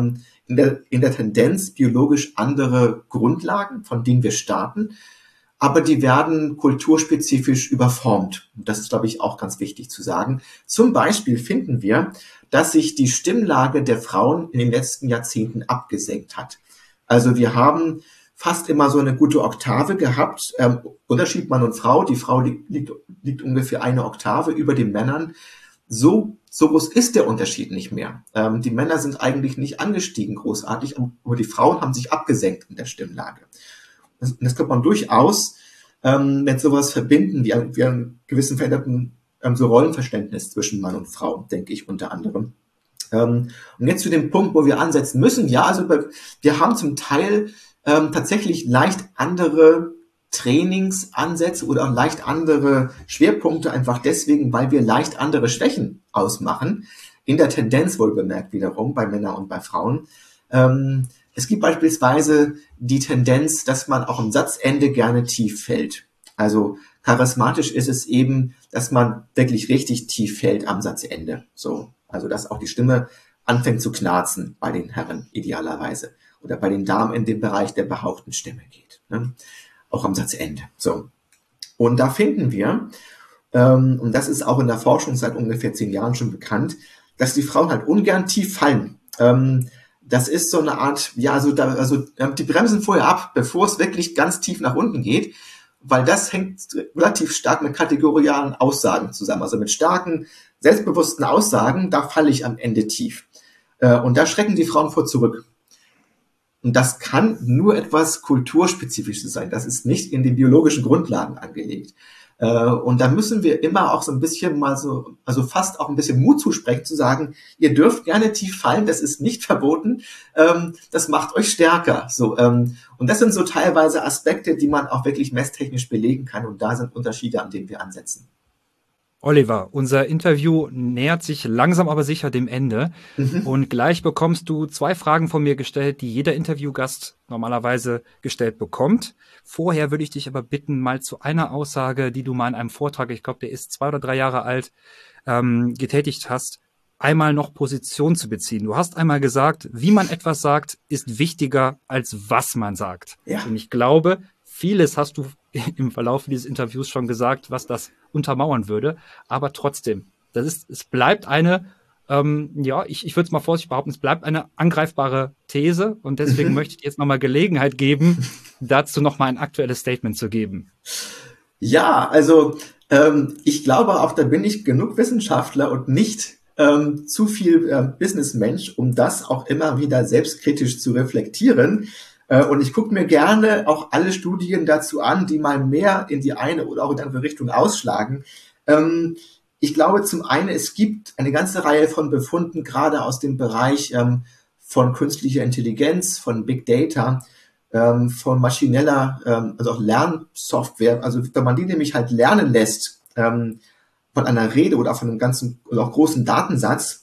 in der Tendenz biologisch andere Grundlagen, von denen wir starten, aber die werden kulturspezifisch überformt. Das ist, glaube ich, auch ganz wichtig zu sagen. Zum Beispiel finden wir, dass sich die Stimmlage der Frauen in den letzten Jahrzehnten abgesenkt hat. Also wir haben fast immer so eine gute Oktave gehabt. Unterschied Mann und Frau. Die Frau liegt ungefähr eine Oktave über den Männern. So groß ist der Unterschied nicht mehr. Die Männer sind eigentlich nicht angestiegen großartig, aber die Frauen haben sich abgesenkt in der Stimmlage. Das kann man durchaus mit sowas verbinden, wie einem gewissen veränderten so Rollenverständnis zwischen Mann und Frau, denke ich unter anderem. Und jetzt zu dem Punkt, wo wir ansetzen müssen. Ja, also wir haben zum Teil tatsächlich leicht andere Trainingsansätze oder auch leicht andere Schwerpunkte, einfach deswegen, weil wir leicht andere Schwächen ausmachen. In der Tendenz wohlbemerkt wiederum bei Männern und bei Frauen. Es gibt beispielsweise die Tendenz, dass man auch am Satzende gerne tief fällt. Also charismatisch ist es eben, dass man wirklich richtig tief fällt am Satzende. So, also dass auch die Stimme anfängt zu knarzen bei den Herren idealerweise oder bei den Damen in dem Bereich der behauchten Stimme geht, ne? Auch am Satzende. So, und da finden wir, und das ist auch in der Forschung seit ungefähr 10 Jahren schon bekannt, dass die Frauen halt ungern tief fallen. Das ist so eine Art, ja, die bremsen vorher ab, bevor es wirklich ganz tief nach unten geht, weil das hängt relativ stark mit kategorialen Aussagen zusammen, also mit starken, selbstbewussten Aussagen, da falle ich am Ende tief. Und da schrecken die Frauen vor zurück. Und das kann nur etwas Kulturspezifisches sein. Das ist nicht in den biologischen Grundlagen angelegt. Und da müssen wir immer auch so ein bisschen also fast auch ein bisschen Mut zusprechen, zu sagen, ihr dürft gerne tief fallen, das ist nicht verboten, das macht euch stärker. So, und das sind so teilweise Aspekte, die man auch wirklich messtechnisch belegen kann. Und da sind Unterschiede, an denen wir ansetzen. Oliver, unser Interview nähert sich langsam aber sicher dem Ende. Und gleich bekommst du 2 Fragen von mir gestellt, die jeder Interviewgast normalerweise gestellt bekommt. Vorher würde ich dich aber bitten, mal zu einer Aussage, die du mal in einem Vortrag, ich glaube, der ist 2 oder 3 Jahre alt, getätigt hast, einmal noch Position zu beziehen. Du hast einmal gesagt, wie man etwas sagt, ist wichtiger, als was man sagt. Ja. Und ich glaube, vieles hast du im Verlauf dieses Interviews schon gesagt, was das untermauern würde. Aber trotzdem, es bleibt eine, ich würde es mal vorsichtig behaupten, es bleibt eine angreifbare These. Und deswegen möchte ich dir jetzt nochmal Gelegenheit geben, dazu nochmal ein aktuelles Statement zu geben. Ja, also ich glaube auch, da bin ich genug Wissenschaftler und nicht zu viel Businessmensch, um das auch immer wieder selbstkritisch zu reflektieren. Und ich gucke mir gerne auch alle Studien dazu an, die mal mehr in die eine oder auch in die andere Richtung ausschlagen. Ich glaube zum einen, es gibt eine ganze Reihe von Befunden, gerade aus dem Bereich von künstlicher Intelligenz, von Big Data, von maschineller, also auch Lernsoftware. Also wenn man die nämlich halt lernen lässt von einer Rede oder von einem ganzen oder auch großen Datensatz,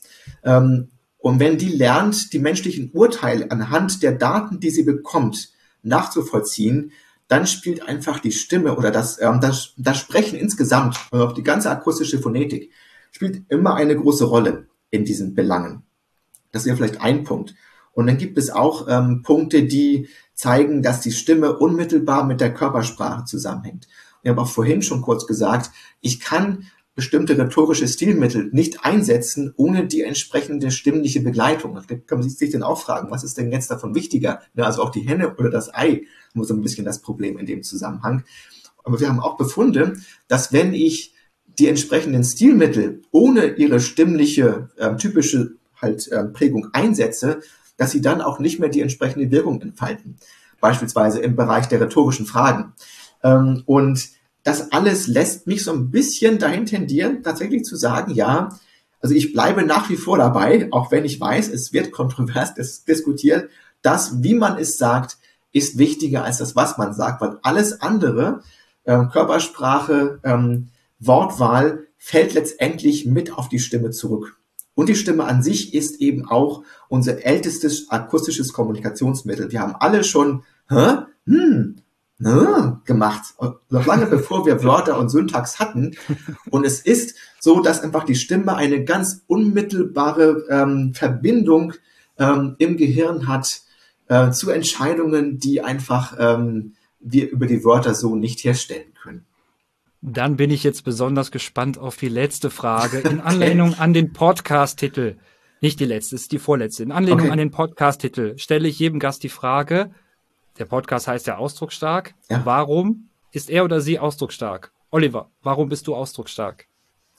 und wenn die lernt, die menschlichen Urteile anhand der Daten, die sie bekommt, nachzuvollziehen, dann spielt einfach die Stimme oder das Sprechen insgesamt und auch die ganze akustische Phonetik spielt immer eine große Rolle in diesen Belangen. Das wäre vielleicht ein Punkt. Und dann gibt es auch Punkte, die zeigen, dass die Stimme unmittelbar mit der Körpersprache zusammenhängt. Wir haben auch vorhin schon kurz gesagt, ich kann bestimmte rhetorische Stilmittel nicht einsetzen, ohne die entsprechende stimmliche Begleitung. Da kann man sich dann auch fragen, was ist denn jetzt davon wichtiger? Ja, also auch die Henne oder das Ei, haben wir so ein bisschen das Problem in dem Zusammenhang. Aber wir haben auch Befunde, dass wenn ich die entsprechenden Stilmittel ohne ihre stimmliche, typische Prägung einsetze, dass sie dann auch nicht mehr die entsprechende Wirkung entfalten. Beispielsweise im Bereich der rhetorischen Fragen. Und das alles lässt mich so ein bisschen dahin tendieren, tatsächlich zu sagen, ja, also ich bleibe nach wie vor dabei, auch wenn ich weiß, es wird kontrovers diskutiert, das, wie man es sagt, ist wichtiger als das, was man sagt, weil alles andere, Körpersprache, Wortwahl, fällt letztendlich mit auf die Stimme zurück. Und die Stimme an sich ist eben auch unser ältestes akustisches Kommunikationsmittel. Wir haben alle schon gemacht, noch lange bevor wir Wörter und Syntax hatten. Und es ist so, dass einfach die Stimme eine ganz unmittelbare Verbindung im Gehirn hat zu Entscheidungen, die einfach wir über die Wörter so nicht herstellen können. Dann bin ich jetzt besonders gespannt auf die letzte Frage in Anlehnung an den Podcast-Titel. Nicht die letzte, ist die vorletzte. In Anlehnung an den Podcast-Titel stelle ich jedem Gast die Frage, der Podcast heißt ja Ausdrucksstark. Ja. Warum ist er oder sie ausdrucksstark? Oliver, warum bist du ausdrucksstark?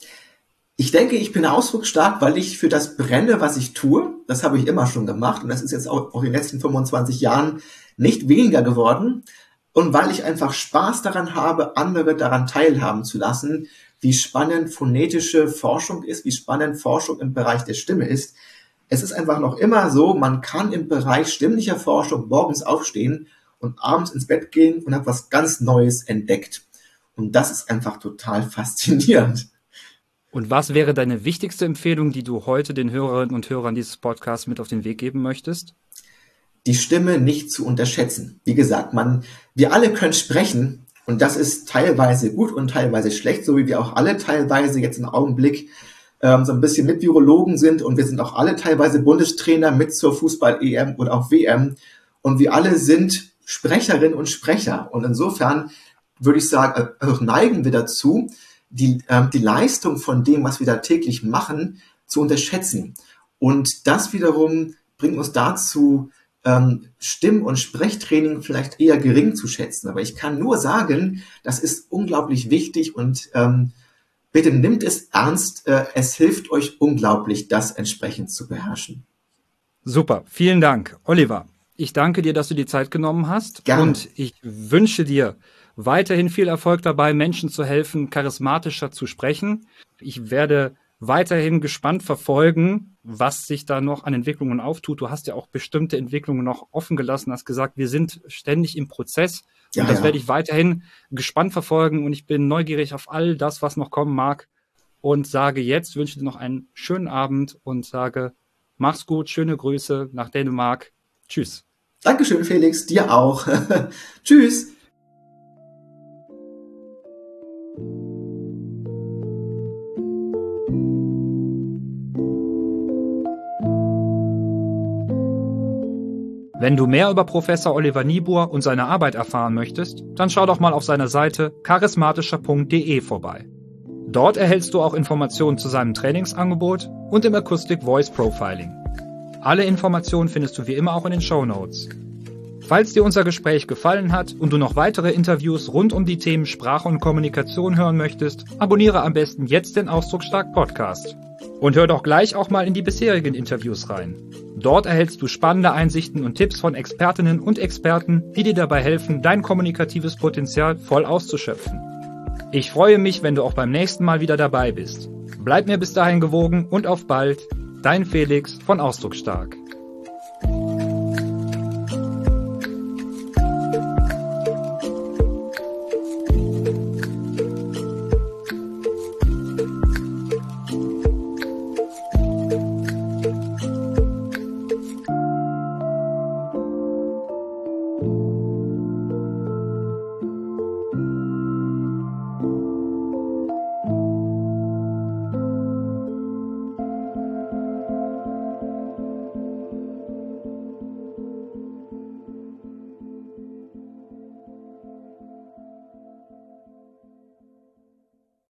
Ich denke, ich bin ausdrucksstark, weil ich für das brenne, was ich tue. Das habe ich immer schon gemacht und das ist jetzt auch in den letzten 25 Jahren nicht weniger geworden. Und weil ich einfach Spaß daran habe, andere daran teilhaben zu lassen, wie spannend phonetische Forschung ist, wie spannend Forschung im Bereich der Stimme ist. Es ist einfach noch immer so, man kann im Bereich stimmlicher Forschung morgens aufstehen und abends ins Bett gehen und hat was ganz Neues entdeckt. Und das ist einfach total faszinierend. Und was wäre deine wichtigste Empfehlung, die du heute den Hörerinnen und Hörern dieses Podcasts mit auf den Weg geben möchtest? Die Stimme nicht zu unterschätzen. Wie gesagt, wir alle können sprechen und das ist teilweise gut und teilweise schlecht, so wie wir auch alle teilweise jetzt im Augenblick so ein bisschen mit Virologen sind und wir sind auch alle teilweise Bundestrainer mit zur Fußball-EM oder auch WM und wir alle sind Sprecherinnen und Sprecher und insofern würde ich sagen, neigen wir dazu, die Leistung von dem, was wir da täglich machen, zu unterschätzen und das wiederum bringt uns dazu, Stimm- und Sprechtraining vielleicht eher gering zu schätzen. Aber ich kann nur sagen, das ist unglaublich wichtig und bitte nimmt es ernst. Es hilft euch unglaublich, das entsprechend zu beherrschen. Super, vielen Dank. Oliver, ich danke dir, dass du die Zeit genommen hast. Gerne. Und ich wünsche dir weiterhin viel Erfolg dabei, Menschen zu helfen, charismatischer zu sprechen. Ich werde weiterhin gespannt verfolgen, was sich da noch an Entwicklungen auftut. Du hast ja auch bestimmte Entwicklungen noch offen gelassen, hast gesagt, wir sind ständig im Prozess. Und das werde ich weiterhin gespannt verfolgen und ich bin neugierig auf all das, was noch kommen mag und sage jetzt, wünsche dir noch einen schönen Abend und sage, mach's gut, schöne Grüße nach Dänemark. Tschüss. Dankeschön, Felix, dir auch. Tschüss. Wenn du mehr über Professor Oliver Niebuhr und seine Arbeit erfahren möchtest, dann schau doch mal auf seiner Seite charismatischer.de vorbei. Dort erhältst du auch Informationen zu seinem Trainingsangebot und dem Acoustic Voice Profiling. Alle Informationen findest du wie immer auch in den Shownotes. Falls dir unser Gespräch gefallen hat und du noch weitere Interviews rund um die Themen Sprache und Kommunikation hören möchtest, abonniere am besten jetzt den Ausdrucksstark Podcast. Und hör doch gleich auch mal in die bisherigen Interviews rein. Dort erhältst du spannende Einsichten und Tipps von Expertinnen und Experten, die dir dabei helfen, dein kommunikatives Potenzial voll auszuschöpfen. Ich freue mich, wenn du auch beim nächsten Mal wieder dabei bist. Bleib mir bis dahin gewogen und auf bald. Dein Felix von Ausdrucksstark.